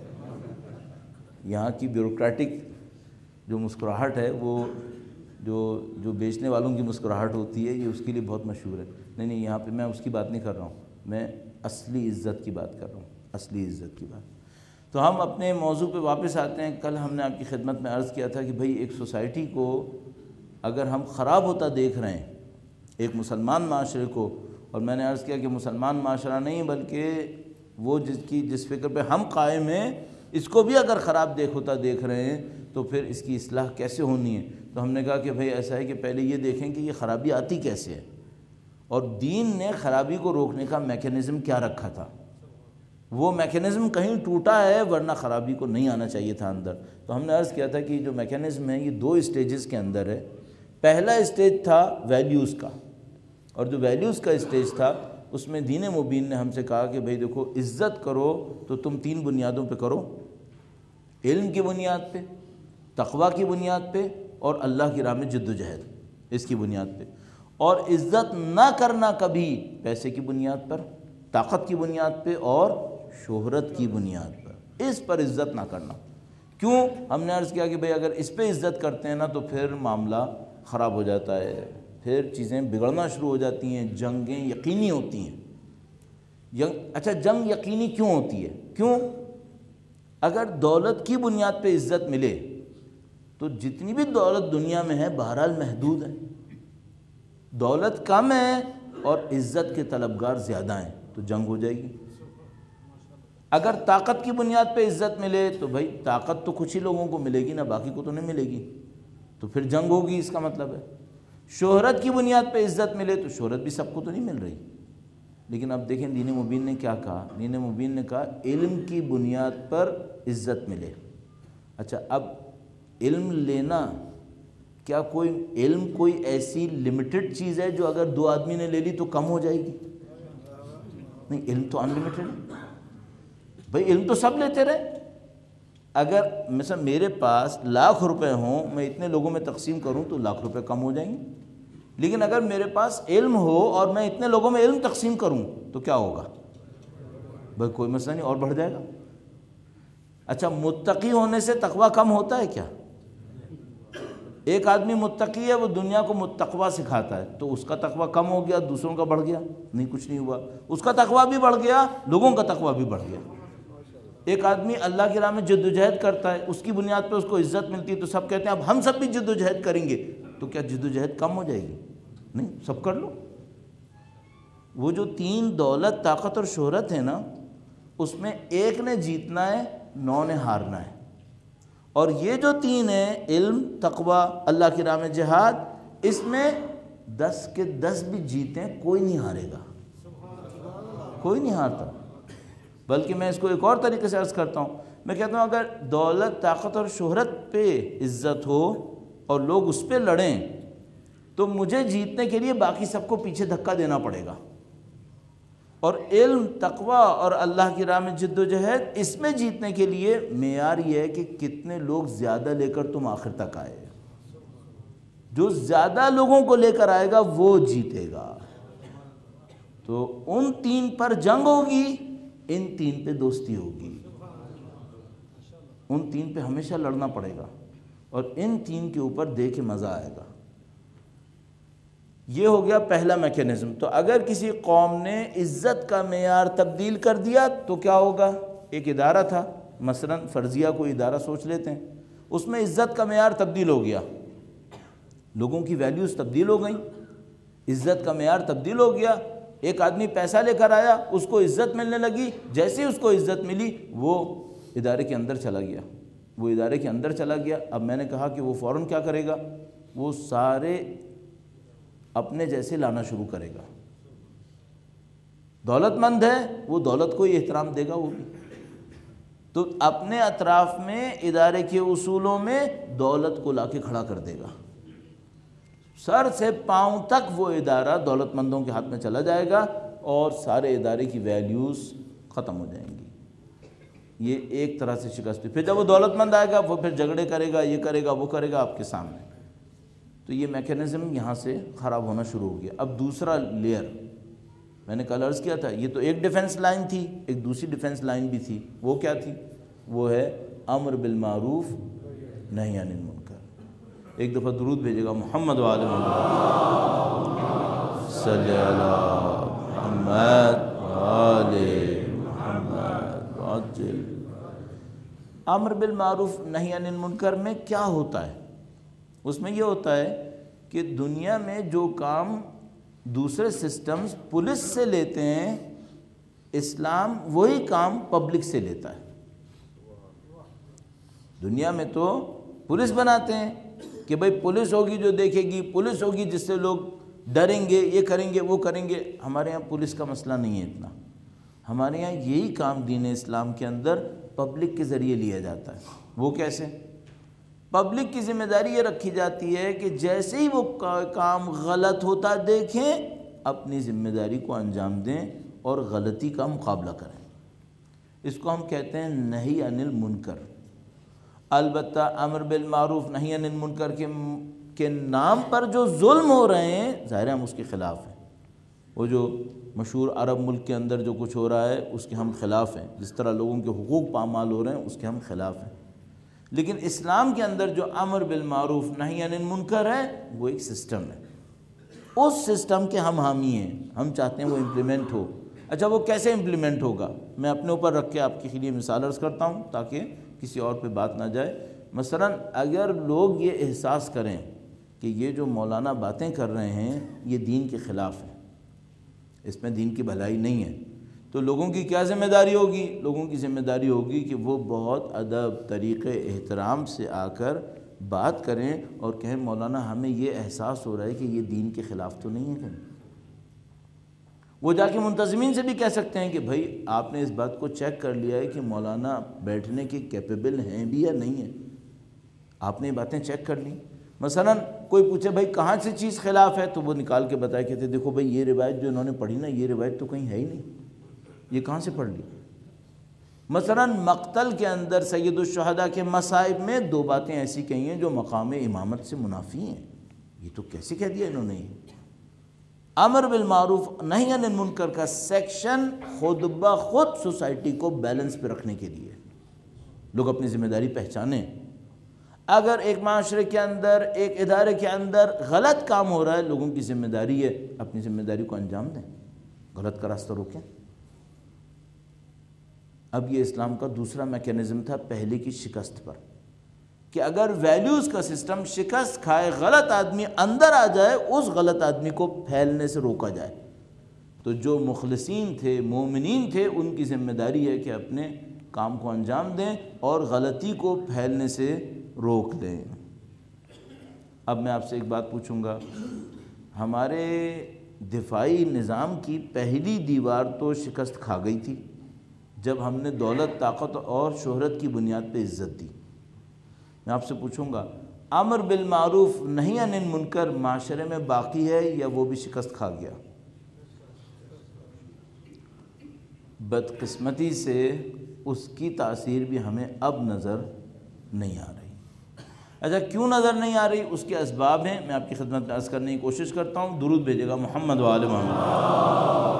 یہاں کی بیوروکریٹک جو مسکراہٹ ہے وہ جو بیچنے والوں کی مسکراہٹ ہوتی ہے، یہ اس کے لیے بہت مشہور ہے۔ نہیں، یہاں پہ میں اس کی بات نہیں کر رہا ہوں، میں اصلی عزت کی بات کر رہا ہوں، اصلی عزت کی بات۔ تو ہم اپنے موضوع پہ واپس آتے ہیں۔ کل ہم نے آپ کی خدمت میں عرض کیا تھا کہ بھئی ایک سوسائٹی کو اگر ہم خراب ہوتا دیکھ رہے ہیں، ایک مسلمان معاشرے کو، اور میں نے عرض کیا کہ مسلمان معاشرہ نہیں بلکہ وہ جس فکر پہ ہم قائم ہیں، اس کو بھی اگر خراب ہوتا دیکھ رہے ہیں تو پھر اس کی اصلاح کیسے ہونی ہے۔ تو ہم نے کہا کہ بھئی ایسا ہے کہ پہلے یہ دیکھیں کہ یہ خرابی آتی کیسے ہے، اور دین نے خرابی کو روکنے کا میکینزم کیا رکھا تھا، وہ میکینزم کہیں ٹوٹا ہے، ورنہ خرابی کو نہیں آنا چاہیے تھا اندر۔ تو ہم نے عرض کیا تھا کہ جو میکینزم ہے یہ 2 اسٹیجز کے اندر ہے۔ پہلا اسٹیج تھا ویلیوز کا، اور جو ویلیوز کا اسٹیج تھا اس میں دین مبین نے ہم سے کہا کہ بھئی دیکھو، عزت کرو تو تم 3 بنیادوں پہ کرو، علم کی بنیاد پہ، تقوی کی بنیاد پہ، اور اللہ کی راہ میں جد و جہد، اس کی بنیاد پہ۔ اور عزت نہ کرنا کبھی پیسے کی بنیاد پر، طاقت کی بنیاد پہ، اور شہرت کی بنیاد پر، اس پر عزت نہ کرنا۔ کیوں؟ ہم نے عرض کیا کہ بھئی اگر اس پہ عزت کرتے ہیں نا تو پھر معاملہ خراب ہو جاتا ہے، پھر چیزیں بگڑنا شروع ہو جاتی ہیں، جنگیں یقینی ہوتی ہیں۔ اچھا جنگ یقینی کیوں ہوتی ہے؟ کیوں؟ اگر دولت کی بنیاد پہ عزت ملے تو جتنی بھی دولت دنیا میں ہے بہرحال محدود ہے، دولت کم ہے اور عزت کے طلبگار زیادہ ہیں تو جنگ ہو جائے گی۔ اگر طاقت کی بنیاد پہ عزت ملے تو بھائی طاقت تو کچھ ہی لوگوں کو ملے گی نا، باقی کو تو نہیں ملے گی، تو پھر جنگ ہوگی، اس کا مطلب ہے۔ شہرت کی بنیاد پہ عزت ملے تو شہرت بھی سب کو تو نہیں مل رہی، لیکن اب دیکھیں دین مبین نے کیا کہا، دین مبین نے کہا علم کی بنیاد پر عزت ملے۔ اچھا اب علم لینا، کیا علم کوئی ایسی لمیٹڈ چیز ہے جو اگر 2 آدمی نے لے لی تو کم ہو جائے گی؟ نہیں، علم تو انلمیٹڈ ہے بھائی، علم تو سب لیتے رہے۔ اگر مثلا میرے پاس لاکھ روپے ہوں، میں اتنے لوگوں میں تقسیم کروں تو لاکھ روپے کم ہو جائیں گے، لیکن اگر میرے پاس علم ہو اور میں اتنے لوگوں میں علم تقسیم کروں تو کیا ہوگا بھائی؟ کوئی مسئلہ نہیں، اور بڑھ جائے گا۔ اچھا متقی ہونے سے تقویٰ کم ہوتا ہے کیا؟ ایک آدمی متقی ہے، وہ دنیا کو تقویٰ سکھاتا ہے تو اس کا تقویٰ کم ہو گیا، دوسروں کا بڑھ گیا؟ نہیں، کچھ نہیں ہوا، اس کا تقویٰ بھی بڑھ گیا، لوگوں کا تقویٰ بھی بڑھ گیا۔ ایک آدمی اللہ کی راہ میں جد و جہد کرتا ہے، اس کی بنیاد پہ اس کو عزت ملتی ہے تو سب کہتے ہیں اب ہم سب بھی جد و جہد کریں گے، تو کیا جد و جہد کم ہو جائے گی؟ نہیں، سب کر لو۔ وہ جو 3 دولت، طاقت اور شہرت ہے نا، اس میں ایک نے جیتنا ہے، 9 نے ہارنا ہے، اور یہ جو 3 ہیں، علم، تقویٰ، اللہ کی راہ میں جہاد، اس میں 10 کے 10 بھی جیتیں کوئی نہیں ہارے گا، کوئی نہیں ہارتا۔ بلکہ میں اس کو ایک اور طریقے سے عرض کرتا ہوں، میں کہتا ہوں اگر دولت، طاقت اور شہرت پہ عزت ہو اور لوگ اس پہ لڑیں تو مجھے جیتنے کے لیے باقی سب کو پیچھے دھکا دینا پڑے گا، اور علم، تقویٰ اور اللہ کی راہ میں جد و جہد، اس میں جیتنے کے لیے معیار یہ ہے کہ کتنے لوگ زیادہ لے کر تم آخر تک آئے، جو زیادہ لوگوں کو لے کر آئے گا وہ جیتے گا۔ تو ان 3 پر جنگ ہوگی، ان 3 پہ دوستی ہوگی، ان 3 پہ ہمیشہ لڑنا پڑے گا، اور ان 3 کے اوپر دیکھ کے مزہ آئے گا۔ یہ ہو گیا پہلا میکینزم۔ تو اگر کسی قوم نے عزت کا معیار تبدیل کر دیا تو کیا ہوگا؟ ایک ادارہ تھا، مثلا فرضیہ کوئی ادارہ سوچ لیتے ہیں، اس میں عزت کا معیار تبدیل ہو گیا، لوگوں کی ویلیوز تبدیل ہو گئیں، عزت کا معیار تبدیل ہو گیا۔ ایک آدمی پیسہ لے کر آیا، اس کو عزت ملنے لگی، جیسے ہی اس کو عزت ملی وہ ادارے کے اندر چلا گیا، وہ ادارے کے اندر چلا گیا۔ اب میں نے کہا کہ وہ فوراً کیا کرے گا؟ وہ سارے اپنے جیسے لانا شروع کرے گا۔ دولت مند ہے، وہ دولت کو ہی احترام دے گا، وہ بھی تو اپنے اطراف میں ادارے کے اصولوں میں دولت کو لا کے کھڑا کر دے گا، سر سے پاؤں تک وہ ادارہ دولت مندوں کے ہاتھ میں چلا جائے گا اور سارے ادارے کی ویلیوز ختم ہو جائیں گی۔ یہ ایک طرح سے شکست ہوئی۔ پھر جب وہ دولت مند آئے گا وہ پھر جھگڑے کرے گا، یہ کرے گا، وہ کرے گا آپ کے سامنے، تو یہ میکینزم یہاں سے خراب ہونا شروع ہو گیا۔ اب دوسرا لیئر میں نے کل عرض کیا تھا، یہ تو ایک ڈیفنس لائن تھی، ایک دوسری ڈیفنس لائن بھی تھی، وہ کیا تھی؟ وہ ہے امر بالمعروف نہی عن المنکر۔ ایک دفعہ درود بھیجے گا، محمد وعلی محمد صلی اللہ محمد وعلی محمد وعجل۔ امر بالمعروف نہی عن المنکر میں کیا ہوتا ہے؟ اس میں یہ ہوتا ہے کہ دنیا میں جو کام دوسرے سسٹمز پولیس سے لیتے ہیں، اسلام وہی کام پبلک سے لیتا ہے۔ دنیا میں تو پولیس بناتے ہیں کہ بھئی پولیس ہوگی جو دیکھے گی، پولیس ہوگی جس سے لوگ ڈریں گے، یہ کریں گے، وہ کریں گے۔ ہمارے ہاں پولیس کا مسئلہ نہیں ہے اتنا، ہمارے ہاں یہی کام دین اسلام کے اندر پبلک کے ذریعے لیا جاتا ہے۔ وہ کیسے؟ پبلک کی ذمہ داری یہ رکھی جاتی ہے کہ جیسے ہی وہ کام غلط ہوتا دیکھیں، اپنی ذمہ داری کو انجام دیں اور غلطی کا مقابلہ کریں۔ اس کو ہم کہتے ہیں نہی عن المنکر۔ البتہ امر بالمعروف نہی عن المنکر کے نام پر جو ظلم ہو رہے ہیں، ظاہر ہم اس کے خلاف ہیں۔ وہ جو مشہور عرب ملک کے اندر جو کچھ ہو رہا ہے اس کے ہم خلاف ہیں، جس طرح لوگوں کے حقوق پامال ہو رہے ہیں اس کے ہم خلاف ہیں۔ لیکن اسلام کے اندر جو امر بالمعروف نہی عن المنکر ہے وہ ایک سسٹم ہے۔ اس سسٹم کے ہم حامی ہیں، ہم چاہتے ہیں وہ امپلیمنٹ ہو۔ اچھا وہ کیسے امپلیمنٹ ہوگا؟ میں اپنے اوپر رکھ کے آپ کے لیے مثال عرض کرتا ہوں تاکہ کسی اور پہ بات نہ جائے۔ مثلا اگر لوگ یہ احساس کریں کہ یہ جو مولانا باتیں کر رہے ہیں یہ دین کے خلاف ہے، اس میں دین کی بھلائی نہیں ہے، تو لوگوں کی کیا ذمہ داری ہوگی؟ لوگوں کی ذمہ داری ہوگی کہ وہ بہت ادب، طریقے، احترام سے آ کر بات کریں اور کہیں مولانا ہمیں یہ احساس ہو رہا ہے کہ یہ دین کے خلاف تو نہیں ہے کہیں۔ وہ جا کے منتظمین سے بھی کہہ سکتے ہیں کہ بھائی آپ نے اس بات کو چیک کر لیا ہے کہ مولانا بیٹھنے کے کیپیبل ہیں بھی یا نہیں ہیں، آپ نے یہ باتیں چیک کر لی۔ مثلا کوئی پوچھے بھائی کہاں سے چیز خلاف ہے، تو وہ نکال کے بتائے، کہتے دیکھو بھائی یہ روایت جو انہوں نے پڑھی نا، یہ روایت تو کہیں ہے ہی نہیں، یہ کہاں سے پڑھ لی؟ مثلا مقتل کے اندر سید الشہداء کے مصائب میں 2 باتیں ایسی کہی ہیں جو مقام امامت سے منافی ہیں، یہ تو کیسے کہہ دیا انہوں نے؟ امر بالمعروف نہی عن المنکر کا سیکشن خود بخود سوسائٹی کو بیلنس پہ رکھنے کے لیے لوگ اپنی ذمہ داری پہچانیں۔ اگر ایک معاشرے کے اندر، ایک ادارے کے اندر غلط کام ہو رہا ہے، لوگوں کی ذمہ داری ہے اپنی ذمہ داری کو انجام دیں، غلط کا راستہ روکیں۔ اب یہ اسلام کا دوسرا میکینزم تھا پہلے کی شکست پر، کہ اگر ویلیوز کا سسٹم شکست کھائے، غلط آدمی اندر آ جائے، اس غلط آدمی کو پھیلنے سے روکا جائے۔ تو جو مخلصین تھے، مومنین تھے، ان کی ذمہ داری ہے کہ اپنے کام کو انجام دیں اور غلطی کو پھیلنے سے روک دیں۔ اب میں آپ سے ایک بات پوچھوں گا، ہمارے دفاعی نظام کی پہلی دیوار تو شکست کھا گئی تھی جب ہم نے دولت، طاقت اور شہرت کی بنیاد پہ عزت دی۔ میں آپ سے پوچھوں گا، امر بالمعروف نہی عن المنکر معاشرے میں باقی ہے یا وہ بھی شکست کھا گیا؟ بدقسمتی سے اس کی تاثیر بھی ہمیں اب نظر نہیں آ رہی۔ اچھا کیوں نظر نہیں آ رہی؟ اس کے اسباب ہیں، میں آپ کی خدمت میں عرض کرنے کی کوشش کرتا ہوں۔ درود بھیجے گا محمد و آل محمد۔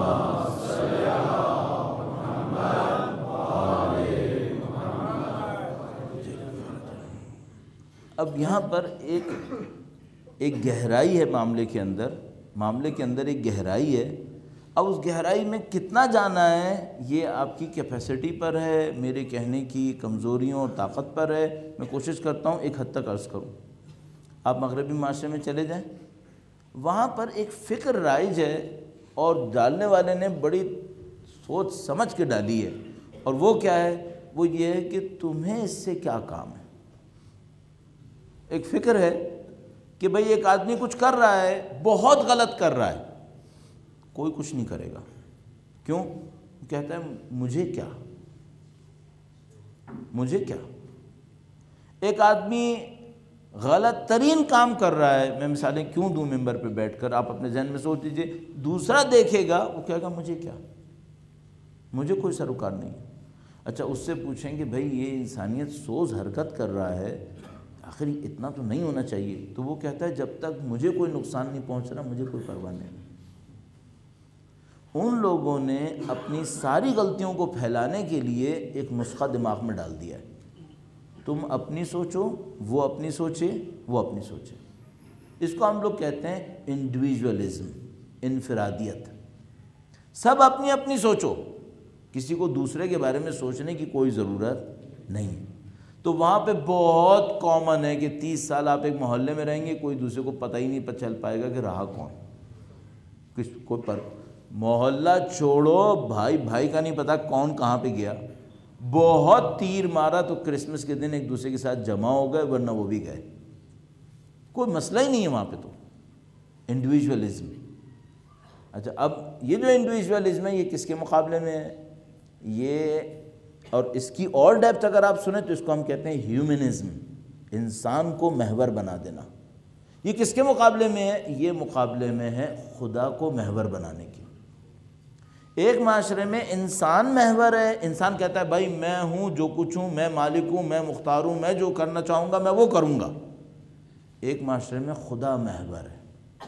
اب یہاں پر ایک گہرائی ہے معاملے کے اندر ایک گہرائی ہے۔ اب اس گہرائی میں کتنا جانا ہے یہ آپ کی کیپیسٹی پر ہے، میرے کہنے کی کمزوریوں اور طاقت پر ہے۔ میں کوشش کرتا ہوں ایک حد تک عرض کروں۔ آپ مغربی معاشرے میں چلے جائیں، وہاں پر ایک فکر رائج ہے اور ڈالنے والے نے بڑی سوچ سمجھ کے ڈالی ہے، اور وہ کیا ہے؟ وہ یہ ہے کہ تمہیں اس سے کیا کام ہے۔ ایک فکر ہے کہ بھئی ایک آدمی کچھ کر رہا ہے، بہت غلط کر رہا ہے، کوئی کچھ نہیں کرے گا۔ کیوں؟ کہتا ہے مجھے کیا؟ ایک آدمی غلط ترین کام کر رہا ہے، میں مثالیں کیوں دوں ممبر پہ بیٹھ کر، آپ اپنے ذہن میں سوچ لیجئے، دوسرا دیکھے گا وہ کہے گا مجھے کیا، مجھے کوئی سروکار نہیں۔ اچھا اس سے پوچھیں کہ بھئی یہ انسانیت سوز حرکت کر رہا ہے، آخر اتنا تو نہیں ہونا چاہیے، تو وہ کہتا ہے جب تک مجھے کوئی نقصان نہیں پہنچ رہا مجھے کوئی پرواہ نہیں۔ ان لوگوں نے اپنی ساری غلطیوں کو پھیلانے کے لیے ایک نسخہ دماغ میں ڈال دیا ہے، تم اپنی سوچو، وہ اپنی سوچے، وہ اپنی سوچے۔ اس کو ہم لوگ کہتے ہیں انڈیویجولزم، انفرادیت۔ سب اپنی اپنی سوچو، کسی کو دوسرے کے بارے میں سوچنے کی کوئی ضرورت نہیں۔ تو وہاں پہ بہت کامن ہے کہ 30 سال آپ ایک محلے میں رہیں گے، کوئی دوسرے کو پتہ ہی نہیں چل پائے گا کہ رہا کون، کوئی پر محلہ چھوڑو، بھائی بھائی کا نہیں پتا کون کہاں پہ گیا، بہت تیر مارا تو کرسمس کے دن ایک دوسرے کے ساتھ جمع ہو گئے، ورنہ وہ بھی گئے، کوئی مسئلہ ہی نہیں ہے وہاں پہ۔ تو انڈیویجولزم۔ اچھا اب یہ جو انڈیویجولزم ہے یہ کس کے مقابلے میں ہے؟ یہ اور اس کی اور ڈیپتھ اگر آپ سنیں تو اس کو ہم کہتے ہیں ہیومنزم، انسان کو محور بنا دینا۔ یہ کس کے مقابلے میں ہے؟ یہ مقابلے میں ہے خدا کو محور بنانے کی۔ ایک معاشرے میں انسان محور ہے، انسان کہتا ہے بھائی میں ہوں جو کچھ ہوں، میں مالک ہوں، میں مختار ہوں، میں جو کرنا چاہوں گا میں وہ کروں گا۔ ایک معاشرے میں خدا محور ہے۔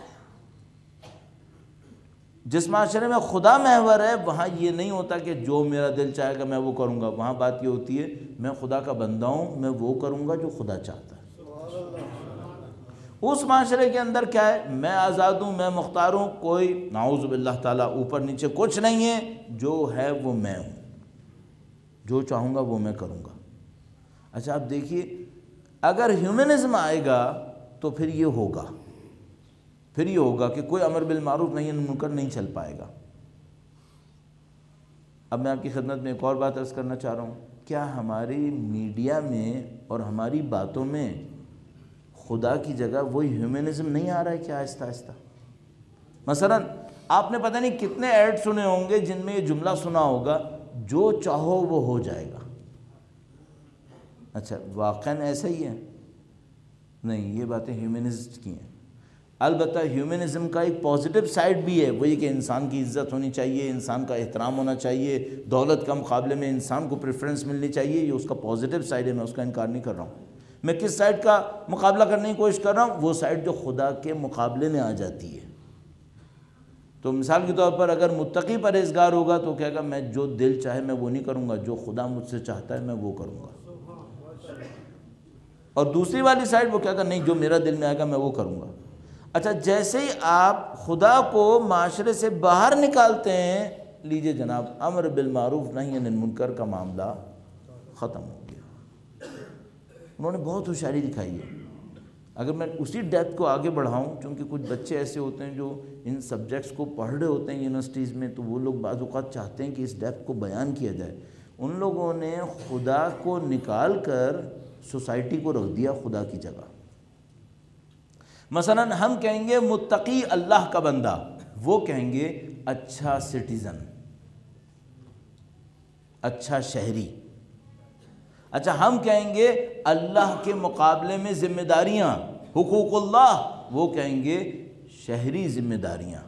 جس معاشرے میں خدا محور ہے وہاں یہ نہیں ہوتا کہ جو میرا دل چاہے گا میں وہ کروں گا، وہاں بات یہ ہوتی ہے میں خدا کا بندہ ہوں، میں وہ کروں گا جو خدا چاہتا ہے۔ اس معاشرے کے اندر کیا ہے؟ میں آزاد ہوں، میں مختار ہوں، کوئی نعوذ باللہ تعالیٰ اوپر نیچے کچھ نہیں ہے، جو ہے وہ میں ہوں، جو چاہوں گا وہ میں کروں گا۔ اچھا اب دیکھیے، اگر ہیومنزم آئے گا تو پھر یہ ہوگا کہ کوئی امر بالمعروف نہی عن المنکر نہیں چل پائے گا۔ اب میں آپ کی خدمت میں ایک اور بات عرض کرنا چاہ رہا ہوں، کیا ہماری میڈیا میں اور ہماری باتوں میں خدا کی جگہ وہی ہیومنزم نہیں آ رہا ہے کیا آہستہ آہستہ؟ مثلا آپ نے پتہ نہیں کتنے ایڈ سنے ہوں گے جن میں یہ جملہ سنا ہوگا، جو چاہو وہ ہو جائے گا۔ اچھا واقعاً ایسا ہی ہے؟ نہیں، یہ باتیں ہیومنزم کی ہیں۔ البتہ ہیومنزم کا ایک پازیٹیو سائڈ بھی ہے، وہ یہ کہ انسان کی عزت ہونی چاہیے، انسان کا احترام ہونا چاہیے، دولت کا مقابلے میں انسان کو پریفرنس ملنی چاہیے، یہ اس کا پازیٹیو سائڈ ہے، میں اس کا انکار نہیں کر رہا ہوں۔ میں کس سائڈ کا مقابلہ کرنے کی کوشش کر رہا ہوں؟ وہ سائڈ جو خدا کے مقابلے میں آ جاتی ہے۔ تو مثال کے طور پر اگر متقی پرہیزگار ہوگا تو کہے گا میں جو دل چاہے میں وہ نہیں کروں گا، جو خدا مجھ سے چاہتا ہے میں وہ کروں گا۔ اور دوسری والی سائڈ وہ کہے گا نہیں، جو میرا دل میں آئے گا میں وہ کروں گا۔ اچھا جیسے ہی آپ خدا کو معاشرے سے باہر نکالتے ہیں، لیجئے جناب امر بالمعروف نہی عن المنکر کا معاملہ ختم ہو گیا۔ انہوں نے بہت ہوشیاری دکھائی ہے۔ اگر میں اسی ڈیپتھ کو آگے بڑھاؤں، چونکہ کچھ بچے ایسے ہوتے ہیں جو ان سبجیکٹس کو پڑھ رہے ہوتے ہیں یونیورسٹیز میں، تو وہ لوگ بعض اوقات چاہتے ہیں کہ اس ڈیپتھ کو بیان کیا جائے۔ ان لوگوں نے خدا کو نکال کر سوسائٹی کو رکھ دیا خدا کی جگہ۔ مثلا ہم کہیں گے متقی اللہ کا بندہ، وہ کہیں گے اچھا سٹیزن، اچھا شہری۔ اچھا ہم کہیں گے اللہ کے مقابلے میں ذمہ داریاں، حقوق اللہ، وہ کہیں گے شہری ذمہ داریاں۔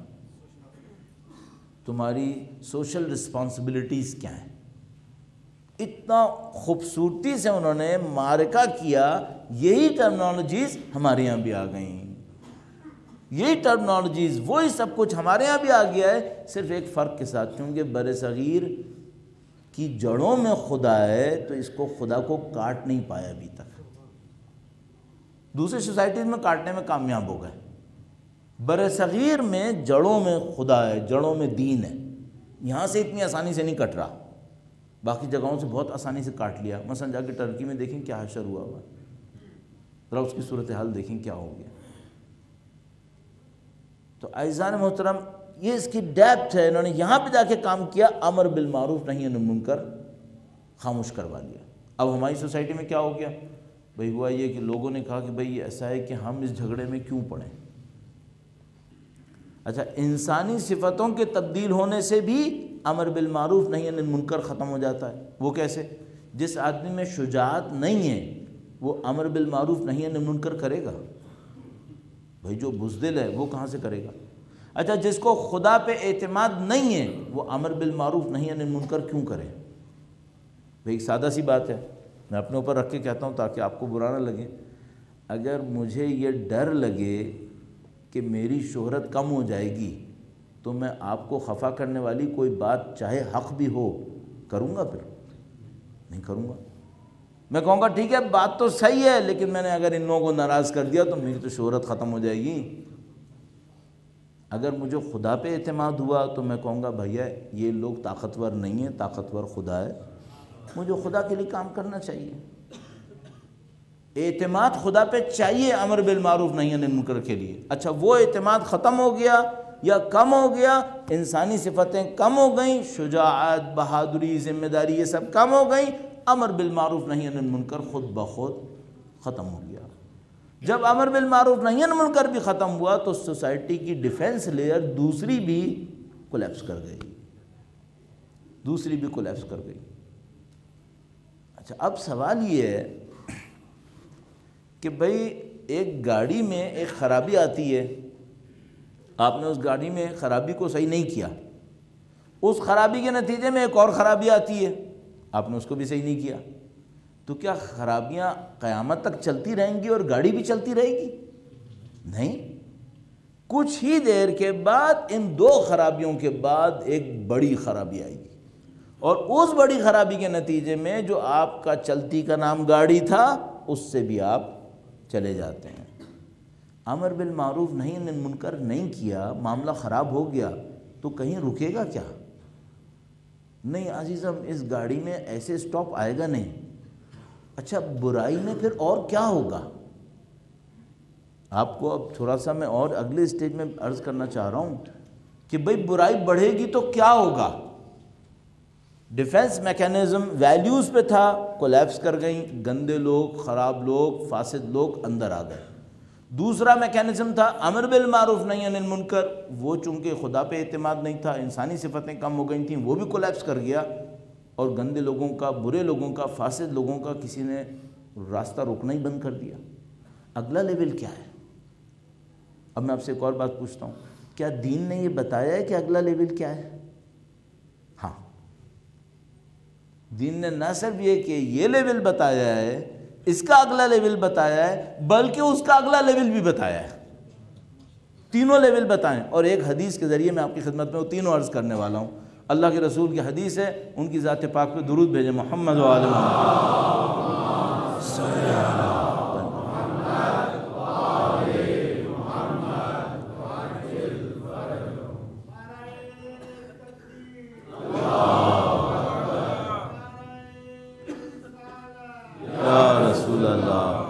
تمہاری سوشل رسپانسبلٹیز کیا ہیں؟ اتنا خوبصورتی سے انہوں نے معرکہ کیا۔ یہی ٹرمنالوجیز ہمارے یہاں بھی آ گئیں، یہی ٹرمنالوجیز، وہی سب کچھ ہمارے یہاں بھی آ گیا ہے، صرف ایک فرق کے ساتھ، کیونکہ بر صغیر کی جڑوں میں خدا ہے تو اس کو خدا کو کاٹ نہیں پایا ابھی تک۔ دوسرے سوسائٹیز میں کاٹنے میں کامیاب ہو گئے، بر صغیر میں جڑوں میں خدا ہے، جڑوں میں دین ہے، یہاں سے اتنی آسانی سے نہیں کٹ رہا، باقی جگہوں سے بہت آسانی سے کاٹ لیا۔ مثلا جا کے ٹرکی میں دیکھیں کیا حشر ہوا ہوا، ذرا اس کی صورتحال دیکھیں کیا ہو گیا۔ تو اعزان محترم، یہ اس کی ڈیپتھ ہے، انہوں نے یہاں پہ جا کے کام کیا، امر بالمعروف نہی عن المنکر خاموش کروا دیا۔ اب ہماری سوسائٹی میں کیا ہو گیا بھئی؟ ہوا یہ کہ لوگوں نے کہا کہ بھئی یہ ایسا ہے کہ ہم اس جھگڑے میں کیوں پڑیں۔ اچھا انسانی صفتوں کے تبدیل ہونے سے بھی امر بالمعروف نہی عن المنکر ختم ہو جاتا ہے۔ وہ کیسے؟ جس آدمی میں شجاعت نہیں ہے وہ امر بالمعروف نہی عن المنکر کرے گا؟ بھئی جو بزدل ہے وہ کہاں سے کرے گا؟ اچھا جس کو خدا پہ اعتماد نہیں ہے وہ امر بالمعروف نہی عن المنکر کیوں کرے؟ بھئی ایک سادہ سی بات ہے، میں اپنے اوپر رکھ کے کہتا ہوں تاکہ آپ کو برا نہ لگے۔ اگر مجھے یہ ڈر لگے کہ میری شہرت کم ہو جائے گی تو میں آپ کو خفا کرنے والی کوئی بات چاہے حق بھی ہو کروں گا؟ پھر نہیں کروں گا۔ میں کہوں گا ٹھیک ہے بات تو صحیح ہے، لیکن میں نے اگر ان لوگوں کو ناراض کر دیا تو میری تو شہرت ختم ہو جائے گی۔ اگر مجھے خدا پہ اعتماد ہوا تو میں کہوں گا بھیا یہ لوگ طاقتور نہیں ہیں، طاقتور خدا ہے، مجھے خدا کے لیے کام کرنا چاہیے۔ اعتماد خدا پہ چاہیے امر بالمعروف نہی عن المنکر کے لیے۔ اچھا وہ اعتماد ختم ہو گیا یا کم ہو گیا، انسانی صفتیں کم ہو گئیں، شجاعت، بہادری، ذمہ داری یہ سب کم ہو گئیں، امر بالمعروف نہی عن المنکر خود بخود ختم ہو گیا۔ جب امر بالمعروف نہی عن المنکر بھی ختم ہوا تو سوسائٹی کی ڈیفنس لیئر دوسری بھی کولیپس کر گئی، دوسری بھی کولیپس کر گئی۔ اچھا اب سوال یہ ہے کہ بھئی ایک گاڑی میں ایک خرابی آتی ہے، آپ نے اس گاڑی میں خرابی کو صحیح نہیں کیا، اس خرابی کے نتیجے میں ایک اور خرابی آتی ہے، آپ نے اس کو بھی صحیح نہیں کیا، تو کیا خرابیاں قیامت تک چلتی رہیں گی اور گاڑی بھی چلتی رہے گی؟ نہیں، کچھ ہی دیر کے بعد ان دو خرابیوں کے بعد ایک بڑی خرابی آئے گی، اور اس بڑی خرابی کے نتیجے میں جو آپ کا چلتی کا نام گاڑی تھا اس سے بھی آپ چلے جاتے ہیں۔ امر بالمعروف نہی عن المنکر نہیں کیا، معاملہ خراب ہو گیا تو کہیں رکے گا کیا؟ نہیں عزیزم، اس گاڑی میں ایسے سٹاپ آئے گا نہیں۔ اچھا برائی میں پھر اور کیا ہوگا؟ آپ کو اب تھوڑا سا میں اور اگلے سٹیج میں عرض کرنا چاہ رہا ہوں کہ بھئی برائی بڑھے گی تو کیا ہوگا؟ ڈیفنس میکینزم ویلیوز پہ تھا، کولیپس کر گئیں، گندے لوگ، خراب لوگ، فاسد لوگ اندر آ گئے۔ دوسرا میکینزم تھا امر بالمعروف نہی عن المنکر، وہ چونکہ خدا پہ اعتماد نہیں تھا، انسانی صفتیں کم ہو گئی تھیں، وہ بھی کولیپس کر گیا، اور گندے لوگوں کا، برے لوگوں کا، فاسد لوگوں کا کسی نے راستہ روکنا ہی بند کر دیا۔ اگلا لیول کیا ہے؟ اب میں آپ سے ایک اور بات پوچھتا ہوں، کیا دین نے یہ بتایا ہے کہ اگلا لیول کیا ہے؟ ہاں، دین نے نہ صرف یہ کہ یہ لیول بتایا ہے، اس کا اگلا لیول بتایا ہے، بلکہ اس کا اگلا لیول بھی بتایا ہے۔ تینوں لیول بتائیں، اور ایک حدیث کے ذریعے میں آپ کی خدمت میں وہ تینوں عرض کرنے والا ہوں۔ اللہ کے رسول کی حدیث ہے، ان کی ذات پاک پہ درود بھیجیں، محمد و آل محمد۔ یا رسول اللہ،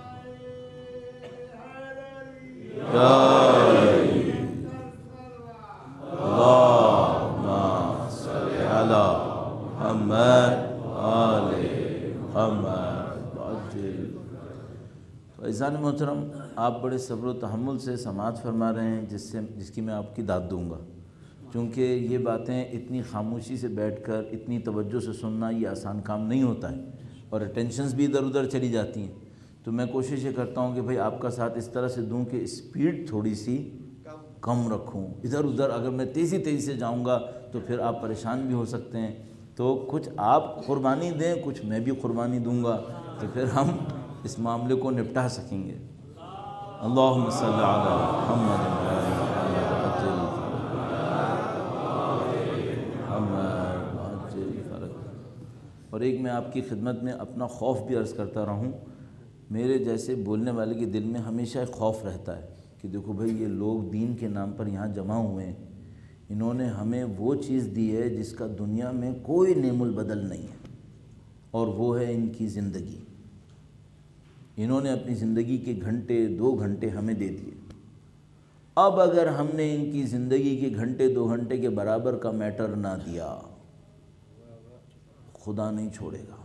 عزیزان محترم، آپ بڑے صبر و تحمل سے سماعت فرما رہے ہیں، جس کی میں آپ کی داد دوں گا، چونکہ یہ باتیں اتنی خاموشی سے بیٹھ کر اتنی توجہ سے سننا یہ آسان کام نہیں ہوتا ہے، اور اٹینشنز بھی ادھر ادھر چلی جاتی ہیں۔ تو میں کوشش یہ کرتا ہوں کہ بھئی آپ کا ساتھ اس طرح سے دوں کہ اسپیڈ تھوڑی سی کم رکھوں، ادھر ادھر اگر میں تیزی سے جاؤں گا تو پھر آپ پریشان بھی ہو سکتے ہیں، تو کچھ آپ قربانی دیں، کچھ میں بھی قربانی دوں گا، تو پھر ہم اس معاملے کو نپٹا سکیں گے۔ اللہم صلی علی محمد اور ایک میں آپ کی خدمت میں اپنا خوف بھی عرض کرتا رہا ہوں، میرے جیسے بولنے والے کے دل میں ہمیشہ ایک خوف رہتا ہے کہ دیکھو بھئی یہ لوگ دین کے نام پر یہاں جمع ہوئے ہیں، انہوں نے ہمیں وہ چیز دی ہے جس کا دنیا میں کوئی نعم البدل نہیں ہے، اور وہ ہے ان کی زندگی۔ انہوں نے اپنی زندگی کے گھنٹے 2 گھنٹے ہمیں دے دیے، اب اگر ہم نے ان کی زندگی کے گھنٹے 2 گھنٹے کے برابر کا میٹر نہ دیا، خدا نہیں چھوڑے گا،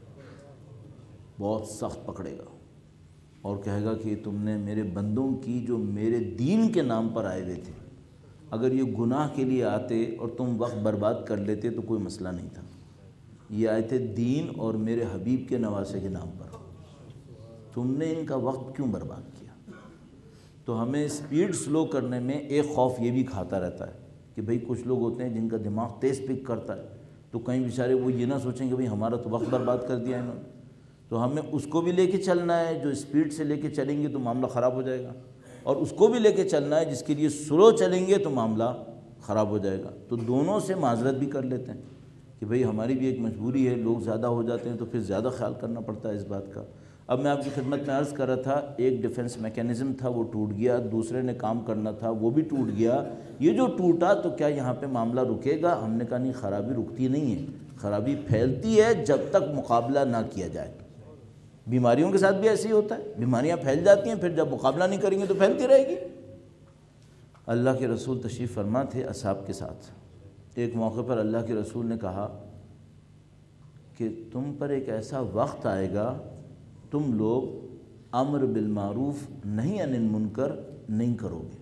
بہت سخت پکڑے گا، اور کہے گا کہ تم نے میرے بندوں کی جو میرے دین کے نام پر آئے ہوئے تھے، اگر یہ گناہ کے لیے آتے اور تم وقت برباد کر لیتے تو کوئی مسئلہ نہیں تھا، یہ آئے تھے دین اور میرے حبیب کے نواسے کے نام پر، تم نے ان کا وقت کیوں برباد کیا؟ تو ہمیں سپیڈ سلو کرنے میں ایک خوف یہ بھی کھاتا رہتا ہے کہ بھئی کچھ لوگ ہوتے ہیں جن کا دماغ تیز پک کرتا ہے، تو کہیں بیچارے وہ یہ نہ سوچیں کہ بھئی ہمارا تو وقت برباد کر دیا انہوں نے، تو ہمیں اس کو بھی لے کے چلنا ہے، جو سپیڈ سے لے کے چلیں گے تو معاملہ خراب ہو جائے گا، اور اس کو بھی لے کے چلنا ہے جس کے لیے سلو چلیں گے تو معاملہ خراب ہو جائے گا۔ تو دونوں سے معذرت بھی کر لیتے ہیں کہ بھئی ہماری بھی ایک مجبوری ہے، لوگ زیادہ ہو جاتے ہیں تو پھر زیادہ خیال کرنا پڑتا ہے اس بات کا۔ اب میں آپ کی خدمت میں عرض کر رہا تھا، ایک ڈیفنس میکینزم تھا وہ ٹوٹ گیا، دوسرے نے کام کرنا تھا وہ بھی ٹوٹ گیا، یہ جو ٹوٹا تو کیا یہاں پہ معاملہ رکے گا؟ ہم نے کہا نہیں، خرابی رکتی نہیں ہے، خرابی پھیلتی ہے جب تک مقابلہ نہ کیا جائے۔ بیماریوں کے ساتھ بھی ایسے ہی ہوتا ہے، بیماریاں پھیل جاتی ہیں، پھر جب مقابلہ نہیں کریں گے تو پھیلتی رہے گی۔ اللہ کے رسول تشریف فرما تھے اصحاب کے ساتھ، ایک موقع پر اللہ کے رسول نے کہا کہ تم پر ایک ایسا وقت آئے گا تم لوگ امر بالمعروف نہی عن المنکر نہیں کرو گے۔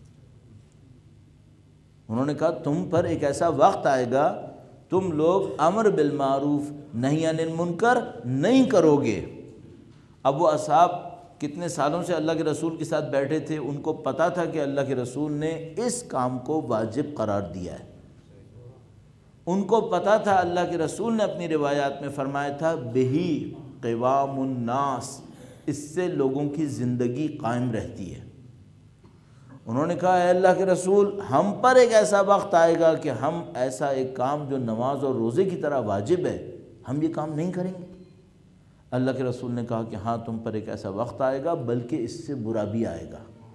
انہوں نے کہا تم پر ایک ایسا وقت آئے گا تم لوگ امر بالمعروف نہی عن المنکر نہیں کرو گے۔ اب وہ اصحاب کتنے سالوں سے اللہ کے رسول کے ساتھ بیٹھے تھے، ان کو پتہ تھا کہ اللہ کے رسول نے اس کام کو واجب قرار دیا ہے، ان کو پتہ تھا اللہ کے رسول نے اپنی روایات میں فرمایا تھا بہی قوام الناس، اس سے لوگوں کی زندگی قائم رہتی ہے۔ انہوں نے کہا اے اللہ کے رسول، ہم پر ایک ایسا وقت آئے گا کہ ہم ایسا ایک کام جو نماز اور روزے کی طرح واجب ہے، ہم یہ کام نہیں کریں گے۔ اللہ کے رسول نے کہا کہ ہاں تم پر ایک ایسا وقت آئے گا، بلکہ اس سے برا بھی آئے گا۔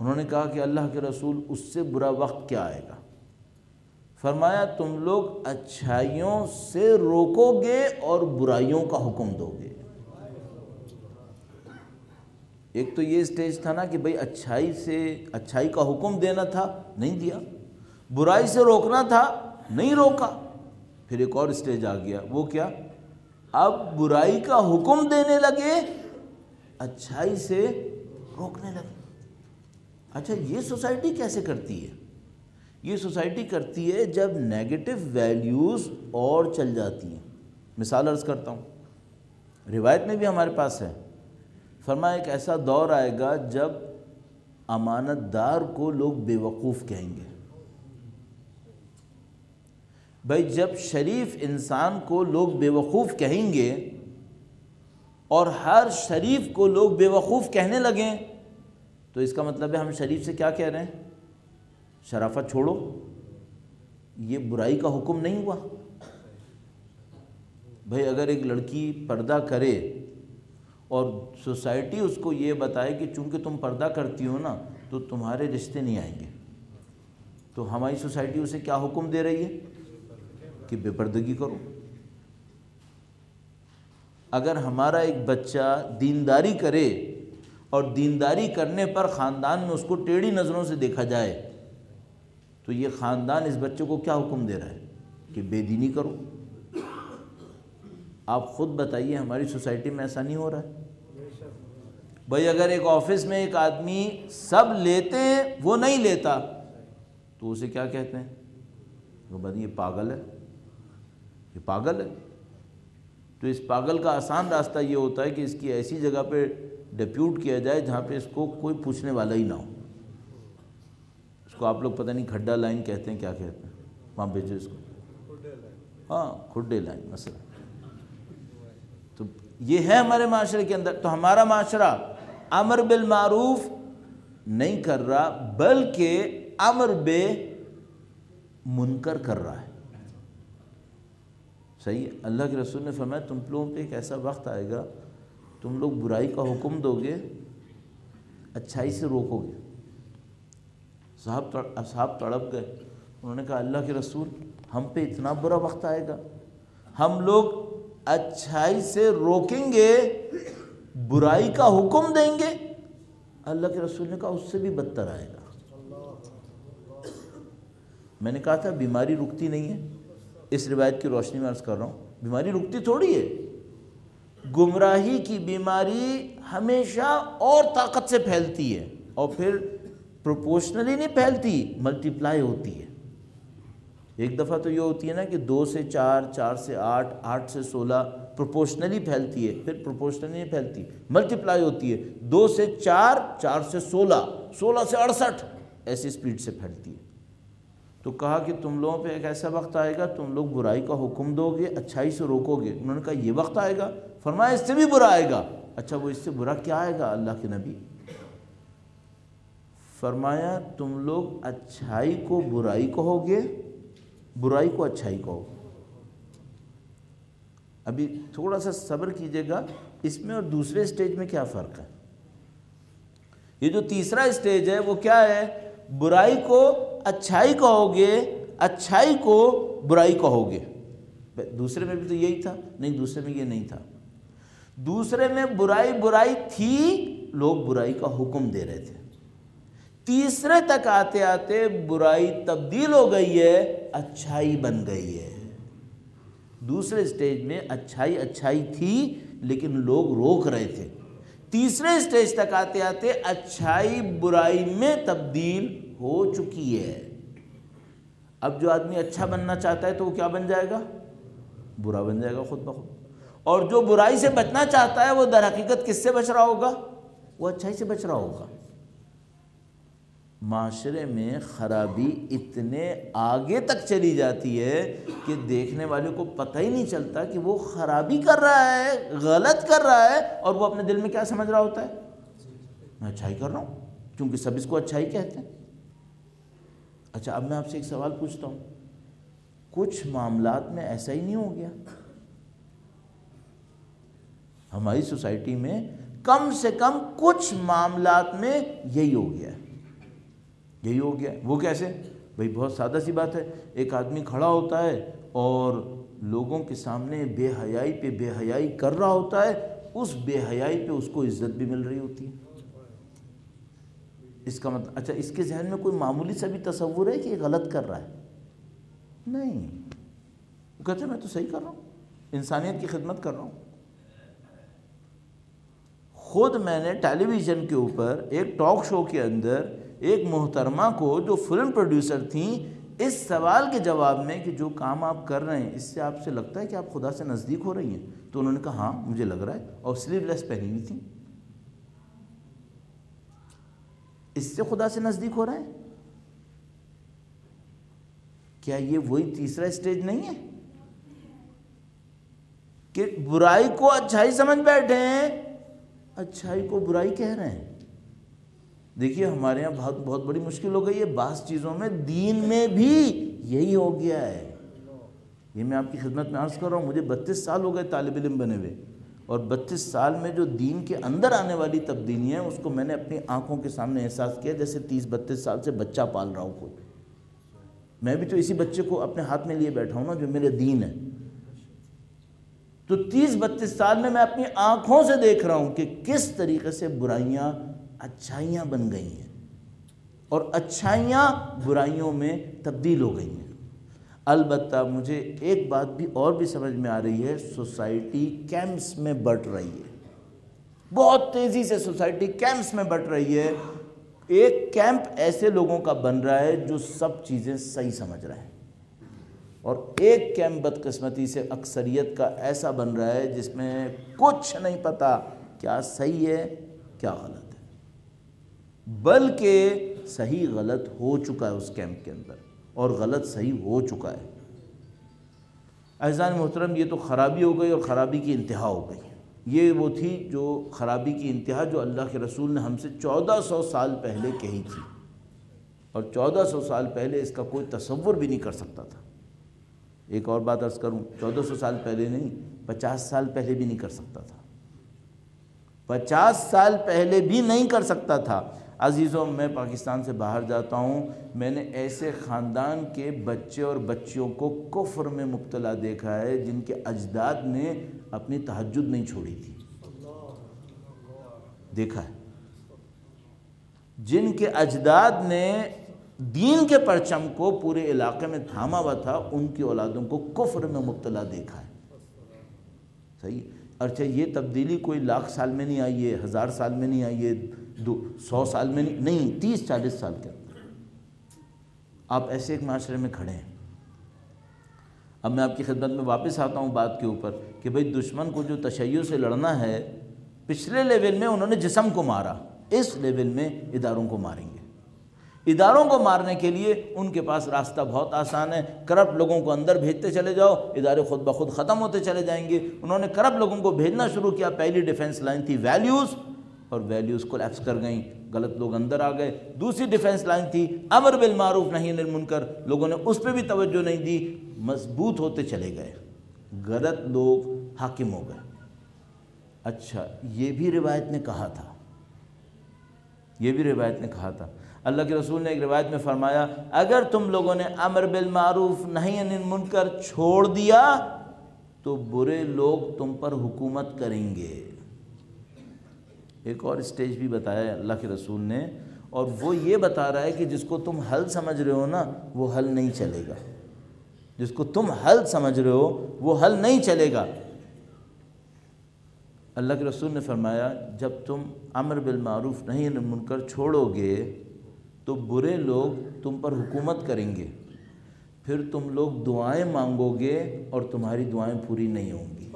انہوں نے کہا کہ اللہ کے رسول اس سے برا وقت کیا آئے گا؟ فرمایا تم لوگ اچھائیوں سے روکو گے اور برائیوں کا حکم دو گے۔ ایک تو یہ سٹیج تھا نا کہ بھئی اچھائی کا حکم دینا تھا، نہیں دیا، برائی سے روکنا تھا، نہیں روکا۔ پھر ایک اور سٹیج آ گیا، وہ کیا؟ اب برائی کا حکم دینے لگے، اچھائی سے روکنے لگے۔ اچھا یہ سوسائٹی کیسے کرتی ہے؟ یہ سوسائٹی کرتی ہے جب نیگیٹو ویلیوز اور چل جاتی ہیں۔ مثال عرض کرتا ہوں، روایت میں بھی ہمارے پاس ہے، فرمایا ایک ایسا دور آئے گا جب امانت دار کو لوگ بے وقوف کہیں گے۔ بھائی جب شریف انسان کو لوگ بے وقوف کہیں گے اور ہر شریف کو لوگ بے وقوف کہنے لگیں تو اس کا مطلب ہے ہم شریف سے کیا کہہ رہے ہیں؟ شرافت چھوڑو، یہ برائی کا حکم نہیں ہوا۔ بھائی اگر ایک لڑکی پردہ کرے اور سوسائٹی اس کو یہ بتائے کہ چونکہ تم پردہ کرتی ہو نا تو تمہارے رشتے نہیں آئیں گے، تو ہماری سوسائٹی اسے کیا حکم دے رہی ہے؟ کہ بے پردگی کرو۔ اگر ہمارا ایک بچہ دینداری کرے اور دینداری کرنے پر خاندان میں اس کو ٹیڑھی نظروں سے دیکھا جائے تو یہ خاندان اس بچے کو کیا حکم دے رہا ہے؟ کہ بے دینی کرو۔ آپ خود بتائیے ہماری سوسائٹی میں ایسا نہیں ہو رہا ہے؟ بھائی اگر ایک آفس میں ایک آدمی سب لیتے ہیں وہ نہیں لیتا تو اسے کیا کہتے ہیں؟ وہ بھائی یہ پاگل ہے، یہ پاگل ہے۔ تو اس پاگل کا آسان راستہ یہ ہوتا ہے کہ اس کی ایسی جگہ پہ ڈیپیوٹ کیا جائے جہاں پہ اس کو کوئی پوچھنے والا ہی نہ ہو۔ اس کو آپ لوگ پتہ نہیں کھڈا لائن کہتے ہیں، کیا کہتے ہیں، وہاں بھیجو اس کو، ہاں کھڈے لائن مثلا۔ تو یہ ہے ہمارے معاشرے کے اندر۔ تو ہمارا معاشرہ امر بالمعروف نہیں کر رہا بلکہ امر بے منکر کر رہا ہے۔ صحیح ہے؟ اللہ کے رسول نے فرمایا تم لوگوں پہ ایک ایسا وقت آئے گا تم لوگ برائی کا حکم دو گے، اچھائی سے روکو گے۔ صاحب تڑپ گئے، انہوں نے کہا اللہ کے رسول ہم پہ اتنا برا وقت آئے گا، ہم لوگ اچھائی سے روکیں گے، برائی کا حکم دیں گے؟ اللہ کے رسول نے کہا اس سے بھی بدتر آئے گا۔ میں نے کہا تھا بیماری رکتی نہیں ہے، اس روایت کی روشنی میں عرض کر رہا ہوں، بیماری رکتی تھوڑی ہے۔ گمراہی کی بیماری ہمیشہ اور طاقت سے پھیلتی ہے، اور پھر پروپورشنلی نہیں پھیلتی، ملٹی پلائی ہوتی ہے۔ ایک دفعہ تو یہ ہوتی ہے نا کہ 2 سے 4، 4 سے 8، 8 سے 16 پروپورشنلی پھیلتی ہے، پھر پروپورشنلی نہیں پھیلتی، ملٹی پلائی ہوتی ہے، 2 سے 4، 4 سے 16، 16 سے 68 ایسی سپیڈ سے پھیلتی ہے۔ تو کہا کہ تم لوگوں پہ ایک ایسا وقت آئے گا تم لوگ برائی کا حکم دو گے، اچھائی سے روکو گے۔ انہوں نے کہا یہ وقت آئے گا؟ فرمایا اس سے بھی برا آئے گا۔ اچھا وہ اس سے برا کیا آئے گا اللہ کے نبی؟ فرمایا تم لوگ اچھائی کو برائی کہو گے، برائی کو اچھائی کہو گے۔ ابھی تھوڑا سا صبر کیجئے گا، اس میں اور دوسرے سٹیج میں کیا فرق ہے؟ یہ جو تیسرا سٹیج ہے وہ کیا ہے؟ برائی کو اچھائی کہو گے، اچھائی کو برائی کہو گے۔ دوسرے میں بھی تو یہی تھا؟ نہیں، دوسرے میں یہ نہیں تھا۔ دوسرے میں برائی تھی، لوگ برائی کا حکم دے رہے تھے۔ تیسرے تک آتے آتے برائی تبدیل ہو گئی ہے، اچھائی بن گئی ہے۔ دوسرے سٹیج میں اچھائی تھی لیکن لوگ روک رہے تھے۔ تیسرے سٹیج تک آتے آتے اچھائی برائی میں تبدیل ہو چکی ہے۔ اب جو آدمی اچھا بننا چاہتا ہے تو وہ کیا بن جائے گا؟ برا بن جائے گا خود بخود۔ اور جو برائی سے بچنا چاہتا ہے وہ در حقیقت کس سے بچ رہا ہوگا؟ وہ اچھائی سے بچ رہا ہوگا۔ معاشرے میں خرابی اتنے آگے تک چلی جاتی ہے کہ دیکھنے والے کو پتہ ہی نہیں چلتا کہ وہ خرابی کر رہا ہے، غلط کر رہا ہے، اور وہ اپنے دل میں کیا سمجھ رہا ہوتا ہے؟ میں اچھائی کر رہا ہوں، کیونکہ سب اس کو اچھائی کہتے ہیں۔ اچھا اب میں آپ سے ایک سوال پوچھتا ہوں، کچھ معاملات میں ایسا ہی نہیں ہو گیا؟ ہماری سوسائٹی میں کم سے کم کچھ معاملات میں یہی ہو گیا ہے۔ یہی ہو گیا ہے۔ وہ کیسے؟ بھئی بہت سادہ سی بات ہے، ایک آدمی کھڑا ہوتا ہے اور لوگوں کے سامنے بے حیائی پہ بے حیائی کر رہا ہوتا ہے، اس بے حیائی پہ اس کو عزت بھی مل رہی ہوتی ہے۔ اس کا مطلب اچھا اس کے ذہن میں کوئی معمولی سا بھی تصور ہے کہ یہ غلط کر رہا ہے؟ نہیں، وہ کہتے ہیں میں تو صحیح کر رہا ہوں، انسانیت کی خدمت کر رہا ہوں۔ خود میں نے ٹیلی ویژن کے اوپر ایک ٹاک شو کے اندر ایک محترمہ کو جو فلم پروڈیوسر تھیں، اس سوال کے جواب میں کہ جو کام آپ کر رہے ہیں اس سے آپ سے لگتا ہے کہ آپ خدا سے نزدیک ہو رہی ہیں، تو انہوں نے کہا ہاں مجھے لگ رہا ہے، اور سلیو لیس پہنی ہوئی تھی، اس سے خدا سے نزدیک ہو رہے ہیں۔ کیا یہ وہی تیسرا اسٹیج نہیں ہے کہ برائی کو اچھائی سمجھ بیٹھے ہیں، اچھائی کو برائی کہہ رہے ہیں؟ دیکھیے ہمارے یہاں بہت بڑی مشکل ہو گئی ہے بعض چیزوں میں، دین میں بھی یہی ہو گیا ہے۔ یہ میں آپ کی خدمت میں عرض کر رہا ہوں، مجھے 32 سال ہو گئے طالب علم بنے ہوئے، اور 32 سال میں جو دین کے اندر آنے والی تبدیلیاں ہیں اس کو میں نے اپنی آنکھوں کے سامنے احساس کیا، جیسے 30-32 سال سے بچہ پال رہا ہوں کوئی۔ میں بھی تو اسی بچے کو اپنے ہاتھ میں لیے بیٹھا ہوں نا جو میرے دین ہے۔ تو 30-32 سال میں اپنی آنکھوں سے دیکھ رہا ہوں کہ کس طریقے سے برائیاں اچھائیاں بن گئی ہیں اور اچھائیاں برائیوں میں تبدیل ہو گئی ہیں۔ البتہ مجھے ایک بات بھی اور بھی سمجھ میں آ رہی ہے، سوسائٹی کیمپس میں بٹ رہی ہے، بہت تیزی سے سوسائٹی کیمپس میں بٹ رہی ہے۔ ایک کیمپ ایسے لوگوں کا بن رہا ہے جو سب چیزیں صحیح سمجھ رہے ہیں، اور ایک کیمپ بدقسمتی سے اکثریت کا ایسا بن رہا ہے جس میں کچھ نہیں پتہ کیا صحیح ہے کیا غلط ہے، بلکہ صحیح غلط ہو چکا ہے اس کیمپ کے اندر، اور غلط صحیح ہو چکا ہے۔ عزیزان محترم، یہ تو خرابی ہو گئی اور خرابی کی انتہا ہو گئی۔ یہ وہ تھی جو خرابی کی انتہا جو اللہ کے رسول نے ہم سے 1400 سال پہلے کہی تھی، اور 1400 سال پہلے اس کا کوئی تصور بھی نہیں کر سکتا تھا۔ ایک اور بات عرض کروں، 1400 سال پہلے نہیں، 50 سال پہلے بھی نہیں کر سکتا تھا، 50 سال پہلے بھی نہیں کر سکتا تھا۔ عزیزوں، میں پاکستان سے باہر جاتا ہوں، میں نے ایسے خاندان کے بچے اور بچیوں کو کفر میں مبتلا دیکھا ہے جن کے اجداد نے اپنی تہجد نہیں چھوڑی تھی، دیکھا ہے، جن کے اجداد نے دین کے پرچم کو پورے علاقے میں تھاما ہوا تھا، ان کی اولادوں کو کفر میں مبتلا دیکھا ہے۔ صحیح؟ اچھا یہ تبدیلی کوئی 1,00,000 سال میں نہیں آئی ہے، 1000 سال میں نہیں آئی ہے، 100 سال میں نہیں، 30-40 سال کے اندر آپ ایسے ایک معاشرے میں کھڑے ہیں۔ اب میں آپ کی خدمت میں واپس آتا ہوں بات کے اوپر کہ بھئی دشمن کو جو تشیع سے لڑنا ہے، پچھلے لیول میں انہوں نے جسم کو مارا، اس لیول میں اداروں کو ماریں گے۔ اداروں کو مارنے کے لیے ان کے پاس راستہ بہت آسان ہے، کرپٹ لوگوں کو اندر بھیجتے چلے جاؤ، ادارے خود بخود ختم ہوتے چلے جائیں گے۔ انہوں نے کرپٹ لوگوں کو بھیجنا شروع کیا، پہلی ڈیفنس لائن تھی ویلیوز، اور ویلیوز کولیپس کر گئیں، غلط لوگ اندر آ گئے۔ دوسری ڈیفنس لائن تھی امر بالمعروف نہی عن المنکر، لوگوں نے اس پہ بھی توجہ نہیں دی، مضبوط ہوتے چلے گئے، غلط لوگ حاکم ہو گئے۔ اچھا یہ بھی روایت نے کہا تھا، یہ بھی روایت نے کہا تھا، اللہ کے رسول نے ایک روایت میں فرمایا اگر تم لوگوں نے امر بالمعروف نہی عن المنکر چھوڑ دیا تو برے لوگ تم پر حکومت کریں گے۔ ایک اور اسٹیج بھی بتایا ہے اللہ کے رسول نے، اور وہ یہ بتا رہا ہے کہ جس کو تم حل سمجھ رہے ہو نا وہ حل نہیں چلے گا، جس کو تم حل سمجھ رہے ہو وہ حل نہیں چلے گا۔ اللہ کے رسول نے فرمایا جب تم امر بالمعروف نہی عن المنکر چھوڑو گے تو برے لوگ تم پر حکومت کریں گے، پھر تم لوگ دعائیں مانگو گے اور تمہاری دعائیں پوری نہیں ہوں گی۔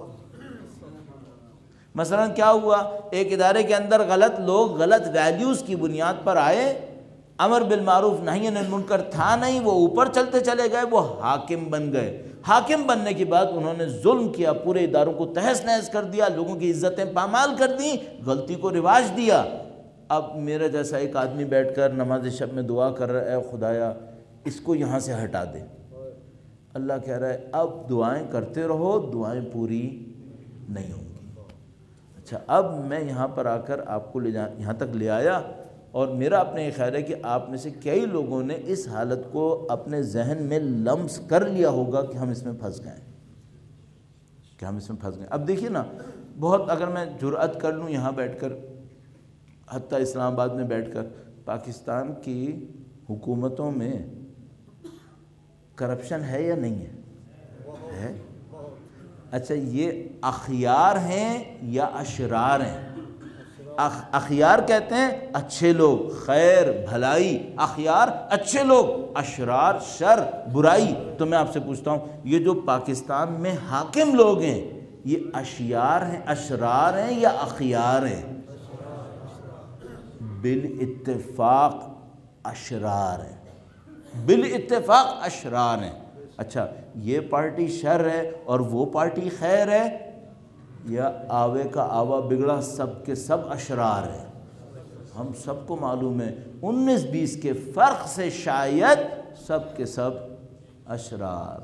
مثلا کیا ہوا، ایک ادارے کے اندر غلط لوگ غلط ویلیوز کی بنیاد پر آئے، امر بالمعروف نہی عن المنکر تھا نہیں، وہ اوپر چلتے چلے گئے، وہ حاکم بن گئے۔ حاکم بننے کے بعد انہوں نے ظلم کیا، پورے اداروں کو تہس نہس کر دیا، لوگوں کی عزتیں پامال کر دیں، غلطی کو رواج دیا۔ اب میرا جیسا ایک آدمی بیٹھ کر نماز شب میں دعا کر رہا ہے، اے خدایا اس کو یہاں سے ہٹا دے، اللہ کہہ رہا ہے اب دعائیں کرتے رہو، دعائیں پوری نہیں ہوں گی۔ اچھا اب میں یہاں پر آ کر آپ کو یہاں تک لے آیا اور میرا اپنے یہ خیال ہے کہ آپ میں سے کئی لوگوں نے اس حالت کو اپنے ذہن میں لمس کر لیا ہوگا کہ ہم اس میں پھنس گئے اب دیکھیے نا، بہت اگر میں جرأت کر لوں یہاں بیٹھ کر، حتیٰ اسلام آباد میں بیٹھ کر، پاکستان کی حکومتوں میں کرپشن ہے یا نہیں ہے؟ اچھا، یہ اخیار ہیں یا اشرار ہیں؟ اخیار کہتے ہیں اچھے لوگ، خیر بھلائی، اخیار اچھے لوگ، اشرار شر برائی۔ تو میں آپ سے پوچھتا ہوں، یہ جو پاکستان میں حاکم لوگ ہیں، یہ اشیار ہیں، اشرار ہیں یا اخیار ہیں؟ بالاتفاق اشرار ہیں، بالاتفاق اشرار ہیں۔ اچھا، یہ پارٹی شر ہے اور وہ پارٹی خیر ہے، یا آوے کا آوا بگڑا سب کے سب اشرار ہیں؟ ہم سب کو معلوم ہے 19-20 کے فرق سے شاید سب کے سب اشرار۔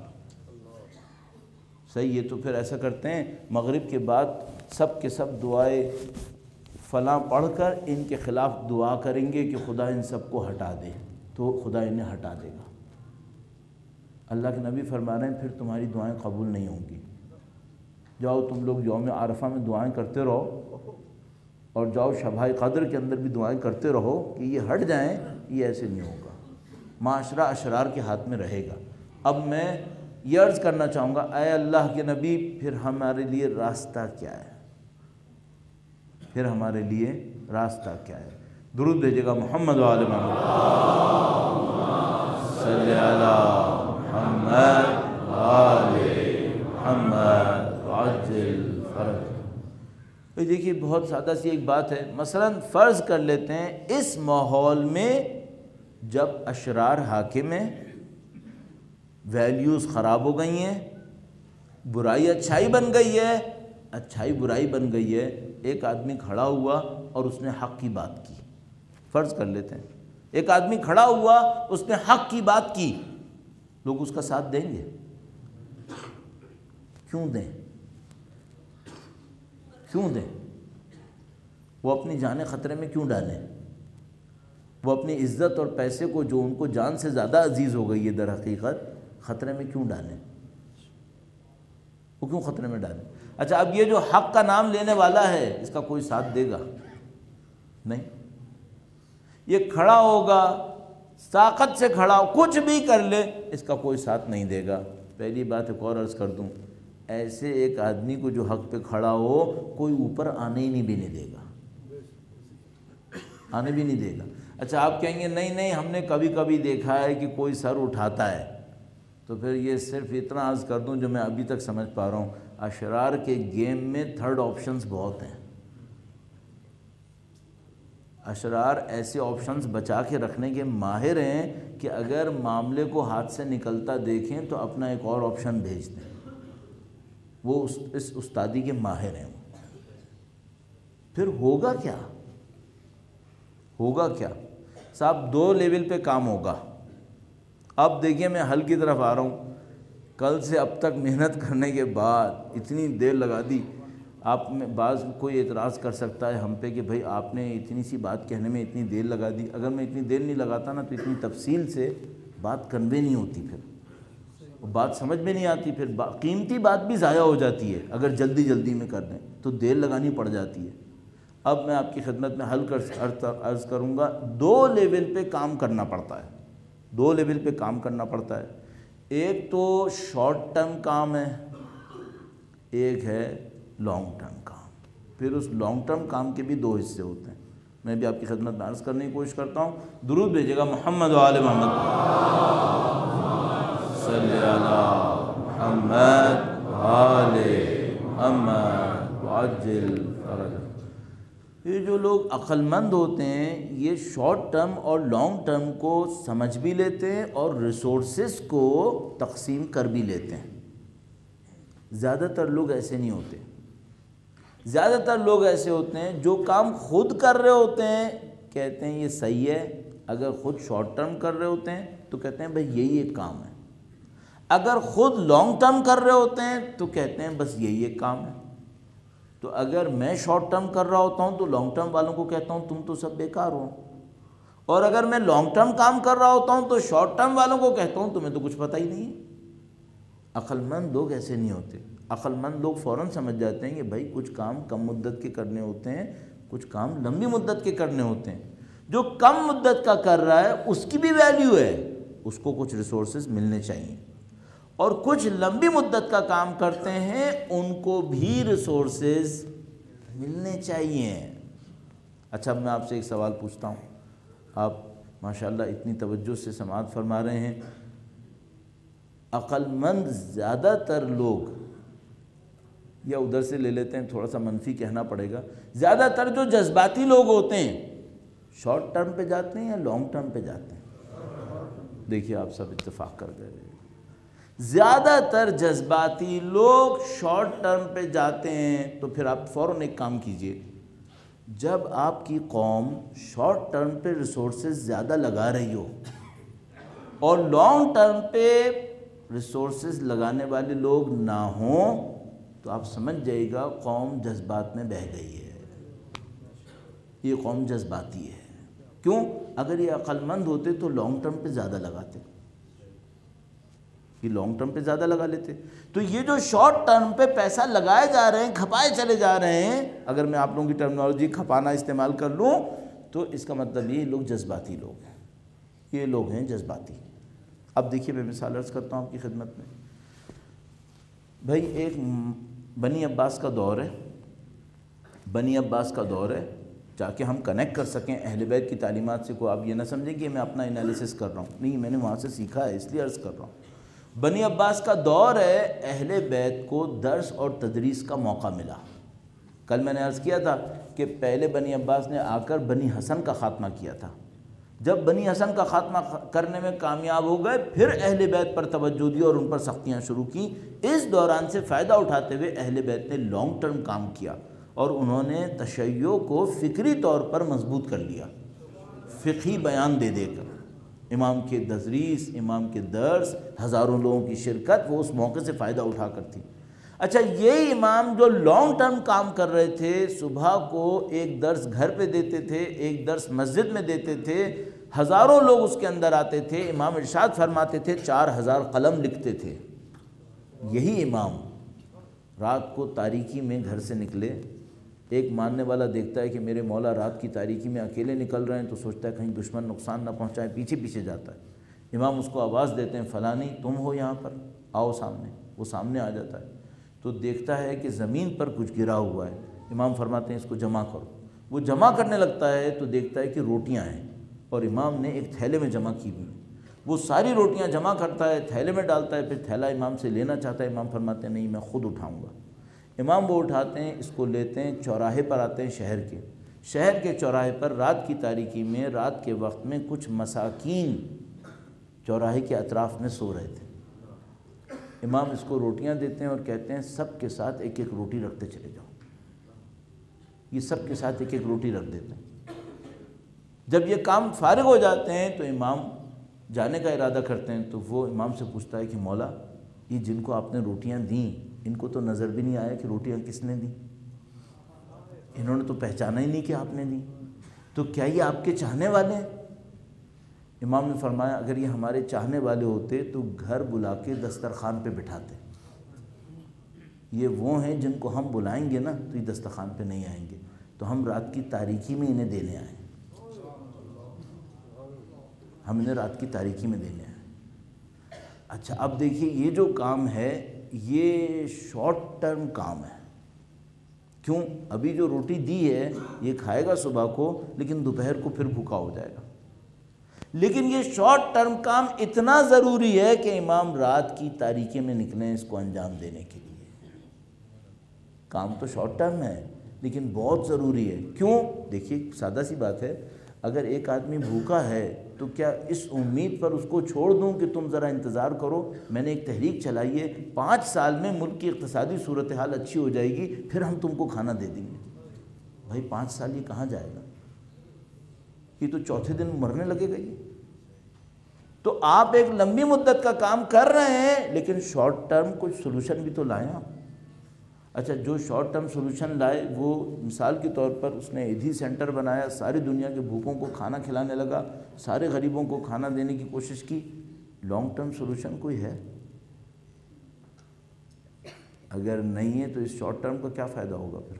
صحیح ہے، تو پھر ایسا کرتے ہیں، مغرب کے بعد سب کے سب دعائیں فلاں پڑھ کر ان کے خلاف دعا کریں گے کہ خدا ان سب کو ہٹا دے، تو خدا انہیں ہٹا دے گا۔ اللہ کے نبی فرما رہے ہیں پھر تمہاری دعائیں قبول نہیں ہوں گی۔ جاؤ تم لوگ یوم عرفہ میں دعائیں کرتے رہو، اور جاؤ شبہ قدر کے اندر بھی دعائیں کرتے رہو کہ یہ ہٹ جائیں، یہ ایسے نہیں ہوگا، معاشرہ اشرار کے ہاتھ میں رہے گا۔ اب میں یہ عرض کرنا چاہوں گا، اے اللہ کے نبی، پھر ہمارے لیے راستہ کیا ہے؟ پھر ہمارے لیے راستہ کیا ہے؟ درود بھیجے گا محمد و آل محمد، صلی علی محمد و آل محمد عجل فرج۔ دیکھیے بہت سادہ سی ایک بات ہے، مثلا فرض کر لیتے ہیں اس ماحول میں جب اشرار حاکم ہیں، ویلیوز خراب ہو گئی ہیں، برائی اچھائی بن گئی ہے، اچھائی برائی بن گئی ہے، ایک آدمی کھڑا ہوا اور اس نے حق کی بات کی، فرض کر لیتے ہیں ایک آدمی کھڑا ہوا، اس نے حق کی بات کی، لوگ اس کا ساتھ دیں گے؟ کیوں دیں؟ کیوں دیں؟ وہ اپنی جانیں خطرے میں کیوں ڈالیں؟ وہ اپنی عزت اور پیسے کو، جو ان کو جان سے زیادہ عزیز ہو گئی ہے در حقیقت، خطرے میں کیوں ڈالیں؟ وہ کیوں خطرے میں ڈالیں؟ اچھا، اب یہ جو حق کا نام لینے والا ہے، اس کا کوئی ساتھ دے گا؟ نہیں۔ یہ کھڑا ہوگا، طاقت سے کھڑا ہو، کچھ بھی کر لے، اس کا کوئی ساتھ نہیں دے گا۔ پہلی بات ایک اور عرض کر دوں، ایسے ایک آدمی کو جو حق پہ کھڑا ہو، کوئی اوپر آنے ہی نہیں دے گا، آنے بھی نہیں دے گا۔ اچھا، آپ کہیں گے نہیں نہیں، ہم نے کبھی کبھی دیکھا ہے کہ کوئی سر اٹھاتا ہے، تو پھر یہ صرف اتنا عرض کر دوں جو میں ابھی تک سمجھ پا رہا ہوں، اشرار کے گیم میں تھرڈ آپشنز بہت ہیں۔ اشرار ایسے آپشنز بچا کے رکھنے کے ماہر ہیں کہ اگر معاملے کو ہاتھ سے نکلتا دیکھیں تو اپنا ایک اور آپشن بھیج دیں، وہ اس استادی کے ماہر ہیں۔ پھر ہوگا کیا؟ ہوگا کیا صاحب؟ 2 لیول پہ کام ہوگا۔ اب دیکھیں میں حل کی طرف آ رہا ہوں، کل سے اب تک محنت کرنے کے بعد اتنی دیر لگا دی، آپ میں بعض کوئی اعتراض کر سکتا ہے ہم پہ کہ بھائی آپ نے اتنی سی بات کہنے میں اتنی دیر لگا دی۔ اگر میں اتنی دیر نہیں لگاتا نا تو اتنی تفصیل سے بات کنوے نہیں ہوتی، پھر بات سمجھ میں نہیں آتی، پھر قیمتی بات بھی ضائع ہو جاتی ہے اگر جلدی جلدی میں کر دیں تو دیر لگانی پڑ جاتی ہے۔ اب میں آپ کی خدمت میں حل عرض کروں گا، 2 لیول پہ کام کرنا پڑتا ہے، 2 لیول پہ کام کرنا پڑتا ہے۔ ایک تو شارٹ ٹرم کام ہے، ایک ہے لانگ ٹرم کام۔ پھر اس لانگ ٹرم کام کے بھی 2 حصے ہوتے ہیں، میں بھی آپ کی خدمت میں عرض کرنے کی کوشش کرتا ہوں۔ درود بھیجے گا محمد و آل محمد، صلی علی محمد و آل محمد وعجل فرج۔ یہ جو لوگ عقل مند ہوتے ہیں، یہ شارٹ ٹرم اور لانگ ٹرم کو سمجھ بھی لیتے ہیں اور ریسورسز کو تقسیم کر بھی لیتے ہیں۔ زیادہ تر لوگ ایسے نہیں ہوتے، زیادہ تر لوگ ایسے ہوتے ہیں جو کام خود کر رہے ہوتے ہیں کہتے ہیں یہ صحیح ہے، اگر خود شارٹ ٹرم کر رہے ہوتے ہیں تو کہتے ہیں بھائی یہی ایک کام ہے، اگر خود لانگ ٹرم کر رہے ہوتے ہیں تو کہتے ہیں بس یہی ایک کام ہے۔ تو اگر میں شارٹ ٹرم کر رہا ہوتا ہوں تو لانگ ٹرم والوں کو کہتا ہوں تم تو سب بیکار ہو، اور اگر میں لانگ ٹرم کام کر رہا ہوتا ہوں تو شارٹ ٹرم والوں کو کہتا ہوں تمہیں تو کچھ پتہ ہی نہیں ہے۔ عقل مند لوگ ایسے نہیں ہوتے۔ عقل مند لوگ فوراً سمجھ جاتے ہیں کہ بھائی کچھ کام کم مدت کے کرنے ہوتے ہیں، کچھ کام لمبی مدت کے کرنے ہوتے ہیں۔ جو کم مدت کا کر رہا ہے اس کی بھی ویلیو ہے، اس کو کچھ ریسورسز ملنے چاہیے، اور کچھ لمبی مدت کا کام کرتے ہیں ان کو بھی ریسورسز ملنے چاہیے۔ اچھا میں آپ سے ایک سوال پوچھتا ہوں، آپ ماشاءاللہ اتنی توجہ سے سماعت فرما رہے ہیں۔ عقل مند زیادہ تر لوگ، یا ادھر سے لے لیتے ہیں، تھوڑا سا منفی کہنا پڑے گا، زیادہ تر جو جذباتی لوگ ہوتے ہیں شارٹ ٹرم پہ جاتے ہیں یا لانگ ٹرم پہ جاتے ہیں؟ دیکھیے آپ سب اتفاق کر گئے، زیادہ تر جذباتی لوگ شارٹ ٹرم پہ جاتے ہیں۔ تو پھر آپ فوراً ایک کام کیجئے، جب آپ کی قوم شارٹ ٹرم پہ ریسورسز زیادہ لگا رہی ہو اور لانگ ٹرم پہ ریسورسز لگانے والے لوگ نہ ہوں، تو آپ سمجھ جائے گا قوم جذبات میں بہہ گئی ہے، یہ قوم جذباتی ہے۔ کیوں؟ اگر یہ عقل مند ہوتے تو لانگ ٹرم پہ زیادہ لگاتے، یہ لانگ ٹرم پہ زیادہ لگا لیتے۔ تو یہ جو شارٹ ٹرم پہ پیسہ لگائے جا رہے ہیں، کھپائے چلے جا رہے ہیں، اگر میں آپ لوگوں کی ٹرمنالوجی کھپانا استعمال کر لوں تو اس کا مطلب یہ لوگ جذباتی لوگ ہیں، یہ لوگ ہیں جذباتی۔ اب دیکھیے میں مثال عرض کرتا ہوں آپ کی خدمت میں۔ بھائی ایک بنی عباس کا دور ہے، بنی عباس کا دور ہے، تاکہ ہم کنیکٹ کر سکیں اہل بیت کی تعلیمات سے۔ کو آپ یہ نہ سمجھیں کہ میں اپنا انالیسس کر رہا ہوں، نہیں، میں نے وہاں سے سیکھا ہے اس لیے عرض کر رہا ہوں۔ بنی عباس کا دور ہے، اہل بیت کو درس اور تدریس کا موقع ملا۔ کل میں نے عرض کیا تھا کہ پہلے بنی عباس نے آ کر بنی حسن کا خاتمہ کیا تھا، جب بنی حسن کا خاتمہ کرنے میں کامیاب ہو گئے پھر اہل بیت پر توجہ دی اور ان پر سختیاں شروع کی۔ اس دوران سے فائدہ اٹھاتے ہوئے اہل بیت نے لانگ ٹرم کام کیا اور انہوں نے تشیع کو فکری طور پر مضبوط کر لیا، فقہی بیان دے دے کر، امام کے تدریس، امام کے درس، ہزاروں لوگوں کی شرکت، وہ اس موقع سے فائدہ اٹھا کر تھی۔ اچھا یہ امام جو لانگ ٹرم کام کر رہے تھے، صبح کو ایک درس گھر پہ دیتے تھے، ایک درس مسجد میں دیتے تھے، ہزاروں لوگ اس کے اندر آتے تھے، امام ارشاد فرماتے تھے 4000 قلم لکھتے تھے۔ یہی امام رات کو تاریکی میں گھر سے نکلے، ایک ماننے والا دیکھتا ہے کہ میرے مولا رات کی تاریکی میں اکیلے نکل رہے ہیں، تو سوچتا ہے کہیں دشمن نقصان نہ پہنچائے، پیچھے پیچھے جاتا ہے۔ امام اس کو آواز دیتے ہیں فلانی تم ہو یہاں پر، آؤ سامنے۔ وہ سامنے آ جاتا ہے تو دیکھتا ہے کہ زمین پر کچھ گرا ہوا ہے۔ امام فرماتے ہیں اس کو جمع کرو۔ وہ جمع کرنے لگتا ہے تو دیکھتا ہے کہ روٹیاں ہیں، اور امام نے ایک تھیلے میں جمع کی ہوئی۔ وہ ساری روٹیاں جمع کرتا ہے، تھیلے میں ڈالتا ہے، پھر تھیلا امام سے لینا چاہتا ہے، امام فرماتے ہیں نہیں میں خود اٹھاؤں گا۔ امام وہ اٹھاتے ہیں، اس کو لیتے ہیں، چوراہے پر آتے ہیں شہر کے چوراہے پر، رات کی تاریکی میں، رات کے وقت میں کچھ مساکین چوراہے کے اطراف میں سو رہے تھے۔ امام اس کو روٹیاں دیتے ہیں اور کہتے ہیں سب کے ساتھ ایک ایک روٹی رکھتے چلے جاؤ۔ یہ سب کے ساتھ ایک ایک روٹی رکھ دیتے ہیں۔ جب یہ کام فارغ ہو جاتے ہیں تو امام جانے کا ارادہ کرتے ہیں، تو وہ امام سے پوچھتا ہے کہ مولا یہ جن کو آپ نے روٹیاں دیں ان کو تو نظر بھی نہیں آیا کہ روٹیاں کس نے دیں، انہوں نے تو پہچانا ہی نہیں کہ آپ نے دیں، تو کیا یہ آپ کے چاہنے والے ہیں؟ امام نے فرمایا اگر یہ ہمارے چاہنے والے ہوتے تو گھر بلا کے دسترخوان پہ بٹھاتے، یہ وہ ہیں جن کو ہم بلائیں گے نا تو یہ دسترخوان پہ نہیں آئیں گے، تو ہم رات کی تاریکی میں انہیں دینے آئے، ہم انہیں رات کی تاریکی میں دینے آئے۔ اچھا اب دیکھیے یہ جو کام ہے یہ شارٹ ٹرم کام ہے۔ کیوں؟ ابھی جو روٹی دی ہے یہ کھائے گا صبح کو، لیکن دوپہر کو پھر بھوکا ہو جائے گا۔ لیکن یہ شارٹ ٹرم کام اتنا ضروری ہے کہ امام رات کی تاریکی میں نکلیں اس کو انجام دینے کے لیے۔ کام تو شارٹ ٹرم ہے لیکن بہت ضروری ہے۔ کیوں؟ دیکھیے سادہ سی بات ہے، اگر ایک آدمی بھوکا ہے تو کیا اس امید پر اس کو چھوڑ دوں کہ تم ذرا انتظار کرو، میں نے ایک تحریک چلائی ہے، 5 سال میں ملک کی اقتصادی صورتحال اچھی ہو جائے گی، پھر ہم تم کو کھانا دے دیں گے۔ بھائی 5 سال یہ کہاں جائے گا؟ یہ تو چوتھے دن مرنے لگے گا یہ۔ تو آپ ایک لمبی مدت کا کام کر رہے ہیں لیکن شارٹ ٹرم کچھ سلوشن بھی تو لائیں آپ۔ اچھا جو شارٹ ٹرم سولوشن لائے وہ مثال کے طور پر اس نے ایدھی سینٹر بنایا، ساری دنیا کے بھوکوں کو کھانا کھلانے لگا، سارے غریبوں کو کھانا دینے کی کوشش کی، لانگ ٹرم سولوشن کوئی ہے؟ اگر نہیں ہے تو اس شارٹ ٹرم کا کیا فائدہ ہوگا پھر؟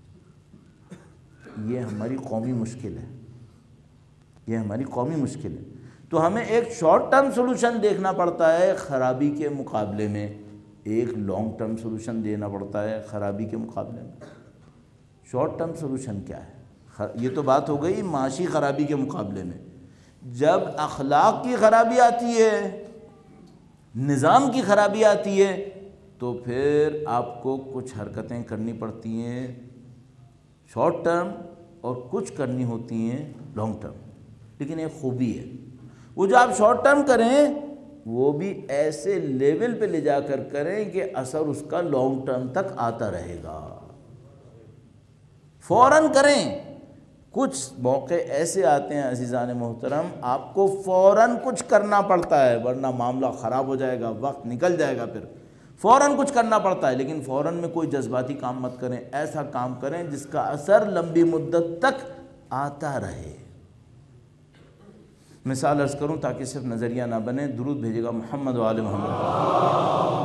یہ ہماری قومی مشکل ہے، یہ ہماری قومی مشکل ہے۔ تو ہمیں ایک شارٹ ٹرم سولوشن دیکھنا پڑتا ہے خرابی کے مقابلے میں، ایک لانگ ٹرم سولوشن دینا پڑتا ہے خرابی کے مقابلے میں۔ شارٹ ٹرم سولوشن کیا ہے؟ یہ تو بات ہو گئی معاشی خرابی کے مقابلے میں۔ جب اخلاق کی خرابی آتی ہے، نظام کی خرابی آتی ہے، تو پھر آپ کو کچھ حرکتیں کرنی پڑتی ہیں شارٹ ٹرم اور کچھ کرنی ہوتی ہیں لانگ ٹرم۔ لیکن ایک خوبی ہے، وہ جو آپ شارٹ ٹرم کریں وہ بھی ایسے لیول پہ لے جا کر کریں کہ اثر اس کا لانگ ٹرم تک آتا رہے گا۔ فوراً کریں، کچھ موقع ایسے آتے ہیں عزیزان محترم آپ کو فوراً کچھ کرنا پڑتا ہے، ورنہ معاملہ خراب ہو جائے گا، وقت نکل جائے گا، پھر فوراً کچھ کرنا پڑتا ہے۔ لیکن فوراً میں کوئی جذباتی کام مت کریں، ایسا کام کریں جس کا اثر لمبی مدت تک آتا رہے۔ مثال عرض کروں تاکہ صرف نظریہ نہ بنے، درود بھیجے گا محمد و آل محمد۔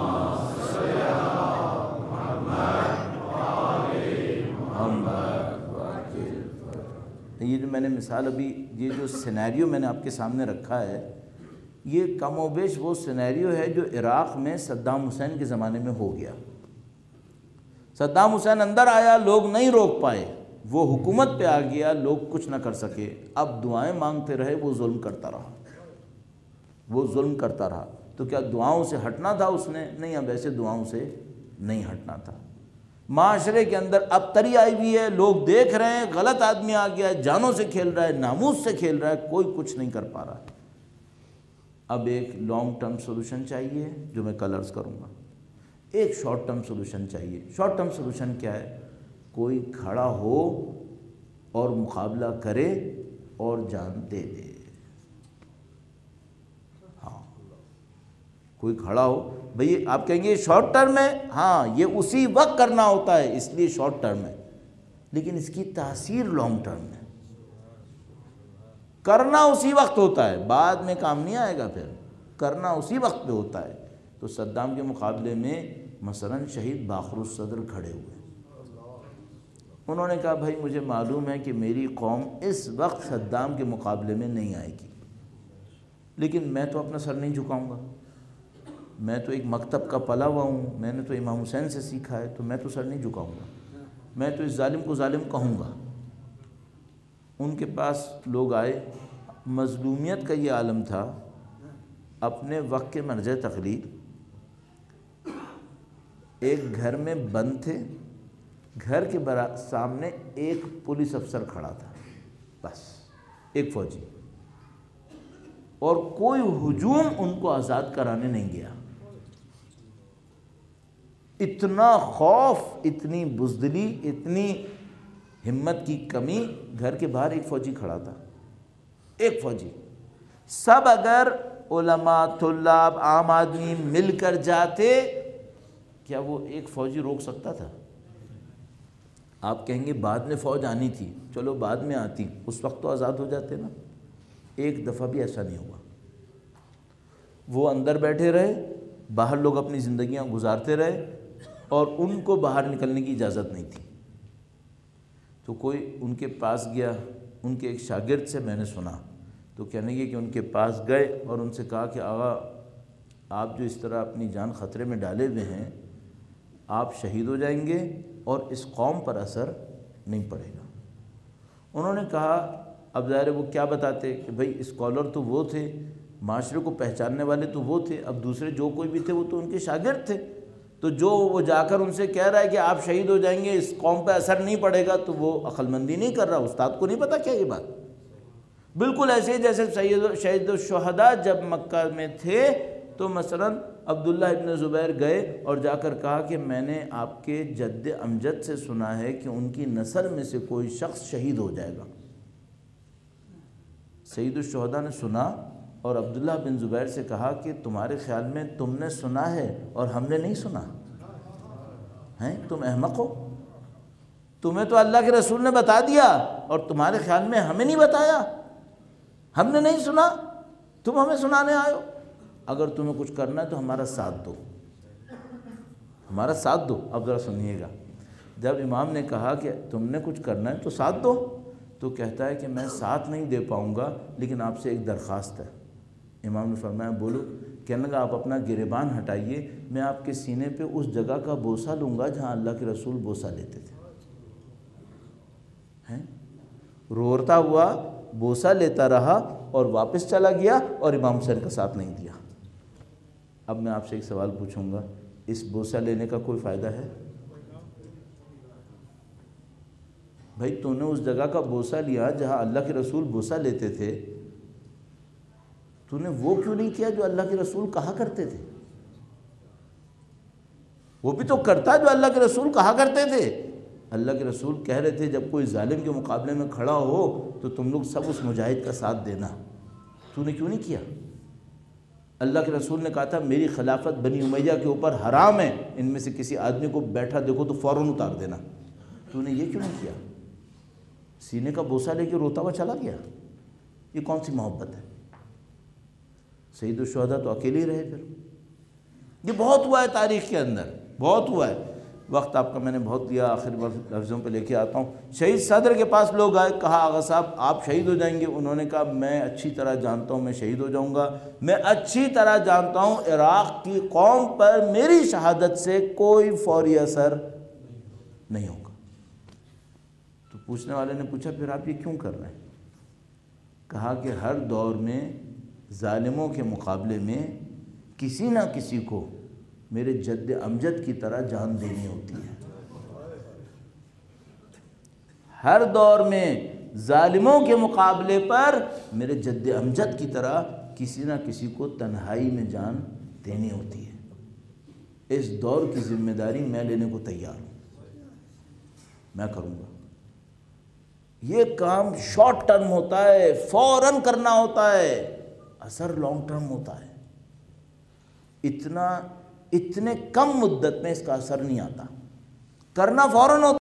یہ جو میں نے مثال ابھی یہ جو سینیریو میں نے آپ کے سامنے رکھا ہے، یہ کم و بیش وہ سینیریو ہے جو عراق میں صدام حسین کے زمانے میں ہو گیا۔ صدام حسین اندر آیا، لوگ نہیں روک پائے، وہ حکومت پہ آ گیا، لوگ کچھ نہ کر سکے، اب دعائیں مانگتے رہے، وہ ظلم کرتا رہا، وہ ظلم کرتا رہا۔ تو کیا دعاؤں سے ہٹنا تھا اس نے؟ نہیں، اب ایسے دعاؤں سے نہیں ہٹنا تھا۔ معاشرے کے اندر اب تری آئی ہوئی ہے، لوگ دیکھ رہے ہیں غلط آدمی آ گیا ہے، جانوں سے کھیل رہا ہے، ناموس سے کھیل رہا ہے، کوئی کچھ نہیں کر پا رہا۔ اب ایک لانگ ٹرم سولوشن چاہیے جو میں کل عرض کروں گا، ایک شارٹ ٹرم سولوشن چاہیے۔ شارٹ ٹرم سولوشن کیا ہے؟ کوئی کھڑا ہو اور مقابلہ کرے اور جان دے دے۔ ہاں، کوئی کھڑا ہو، بھئی آپ کہیں گے شارٹ ٹرم ہے، ہاں یہ اسی وقت کرنا ہوتا ہے اس لیے شارٹ ٹرم ہے، لیکن اس کی تاثیر لانگ ٹرم ہے۔ کرنا اسی وقت ہوتا ہے، بعد میں کام نہیں آئے گا، پھر کرنا اسی وقت پہ ہوتا ہے۔ تو صدام کے مقابلے میں مثلاً شہید باقر الصدر کھڑے ہوئے، انہوں نے کہا بھائی مجھے معلوم ہے کہ میری قوم اس وقت صدام کے مقابلے میں نہیں آئے گی، لیکن میں تو اپنا سر نہیں جھکاؤں گا، میں تو ایک مکتب کا پلا ہوا ہوں، میں نے تو امام حسین سے سیکھا ہے، تو میں تو سر نہیں جھکاؤں گا، میں تو اس ظالم کو ظالم کہوں گا۔ ان کے پاس لوگ آئے، مظلومیت کا یہ عالم تھا، اپنے وقت کے مرجع تقلید، ایک گھر میں بند تھے، گھر کے سامنے ایک پولیس افسر کھڑا تھا، بس ایک فوجی، اور کوئی ہجوم ان کو آزاد کرانے نہیں گیا۔ اتنا خوف، اتنی بزدلی، اتنی ہمت کی کمی، گھر کے باہر ایک فوجی کھڑا تھا، ایک فوجی۔ سب اگر علماء، طلاب، عام آدمی مل کر جاتے، کیا وہ ایک فوجی روک سکتا تھا؟ آپ کہیں گے بعد میں فوج آنی تھی، چلو بعد میں آتی، اس وقت تو آزاد ہو جاتے نا۔ ایک دفعہ بھی ایسا نہیں ہوا، وہ اندر بیٹھے رہے، باہر لوگ اپنی زندگیاں گزارتے رہے، اور ان کو باہر نکلنے کی اجازت نہیں تھی۔ تو کوئی ان کے پاس گیا، ان کے ایک شاگرد سے میں نے سنا، تو کہنے لگے کہ ان کے پاس گئے اور ان سے کہا کہ آغا آپ جو اس طرح اپنی جان خطرے میں ڈالے ہوئے ہیں، آپ شہید ہو جائیں گے اور اس قوم پر اثر نہیں پڑے گا۔ انہوں نے کہا اب ظاہر وہ کیا بتاتے کہ بھئی اسکالر تو وہ تھے، معاشرے کو پہچاننے والے تو وہ تھے، اب دوسرے جو کوئی بھی تھے وہ تو ان کے شاگرد تھے، تو جو وہ جا کر ان سے کہہ رہا ہے کہ آپ شہید ہو جائیں گے، اس قوم پہ اثر نہیں پڑے گا، تو وہ عقل مندی نہیں کر رہا، استاد کو نہیں پتا کیا یہ بات؟ بالکل ایسے ہی جیسے شہید الشہداء جب مکہ میں تھے تو مثلاً عبداللہ ابن زبیر گئے اور جا کر کہا کہ میں نے آپ کے جد امجد سے سنا ہے کہ ان کی نسل میں سے کوئی شخص شہید ہو جائے گا۔ سید الشہداء نے سنا اور عبداللہ بن زبیر سے کہا کہ تمہارے خیال میں تم نے سنا ہے اور ہم نے نہیں سنا ہیں تم احمق ہو؟ تمہیں تو اللہ کے رسول نے بتا دیا اور تمہارے خیال میں ہمیں نہیں بتایا، ہم نے نہیں سنا، تم ہمیں سنانے آئے ہو؟ اگر تمہیں کچھ کرنا ہے تو ہمارا ساتھ دو، ہمارا ساتھ دو۔ اب ذرا سنیے گا، جب امام نے کہا کہ تم نے کچھ کرنا ہے تو ساتھ دو، تو کہتا ہے کہ میں ساتھ نہیں دے پاؤں گا لیکن آپ سے ایک درخواست ہے۔ امام نے فرمایا بولو۔ کہنے لگا آپ اپنا گریبان ہٹائیے، میں آپ کے سینے پہ اس جگہ کا بوسہ لوں گا جہاں اللہ کے رسول بوسہ لیتے تھے۔ روتا ہوا بوسہ لیتا رہا اور واپس چلا گیا اور امام حسین کا ساتھ نہیں دیا۔ اب میں آپ سے ایک سوال پوچھوں گا، اس بوسہ لینے کا کوئی فائدہ ہے؟ بھائی تو نے اس جگہ کا بوسہ لیا جہاں اللہ کے رسول بوسہ لیتے تھے، تو نے وہ کیوں نہیں کیا جو اللہ کے رسول کہا کرتے تھے؟ وہ بھی تو کرتا جو اللہ کے رسول کہا کرتے تھے۔ اللہ کے رسول کہہ رہے تھے جب کوئی ظالم کے مقابلے میں کھڑا ہو تو تم لوگ سب اس مجاہد کا ساتھ دینا، تو نے کیوں نہیں کیا؟ اللہ کے رسول نے کہا تھا میری خلافت بنی امیہ کے اوپر حرام ہے، ان میں سے کسی آدمی کو بیٹھا دیکھو تو فوراً اتار دینا، تو نے یہ کیوں نہیں کیا؟ سینے کا بوسہ لے کے روتا ہوا چلا گیا، یہ کون سی محبت ہے؟ سید الشہداء تو اکیلے ہی رہے۔ پھر یہ بہت ہوا ہے تاریخ کے اندر، بہت ہوا ہے۔ وقت آپ کا میں نے بہت لیا، آخر لفظوں پہ لے کے آتا ہوں۔ شہید صدر کے پاس لوگ آئے، کہا آغا صاحب آپ شہید ہو جائیں گے؟ انہوں نے کہا میں اچھی طرح جانتا ہوں میں شہید ہو جاؤں گا، میں اچھی طرح جانتا ہوں عراق کی قوم پر میری شہادت سے کوئی فوری اثر نہیں ہوگا۔ تو پوچھنے والے نے پوچھا پھر آپ یہ کیوں کر رہے ہیں؟ کہا کہ ہر دور میں ظالموں کے مقابلے میں کسی نہ کسی کو میرے جد امجد کی طرح جان دینی ہوتی ہے۔ ہر دور میں ظالموں کے مقابلے پر میرے جد امجد کی طرح کسی نہ کسی کو تنہائی میں جان دینی ہوتی ہے۔ اس دور کی ذمہ داری میں لینے کو تیار ہوں، میں کروں گا۔ یہ کام شارٹ ٹرم ہوتا ہے، فوراً کرنا ہوتا ہے، اثر لانگ ٹرم ہوتا ہے۔ اتنے کم مدت میں اس کا اثر نہیں آتا، کرنا فوراً ہوتا ہے۔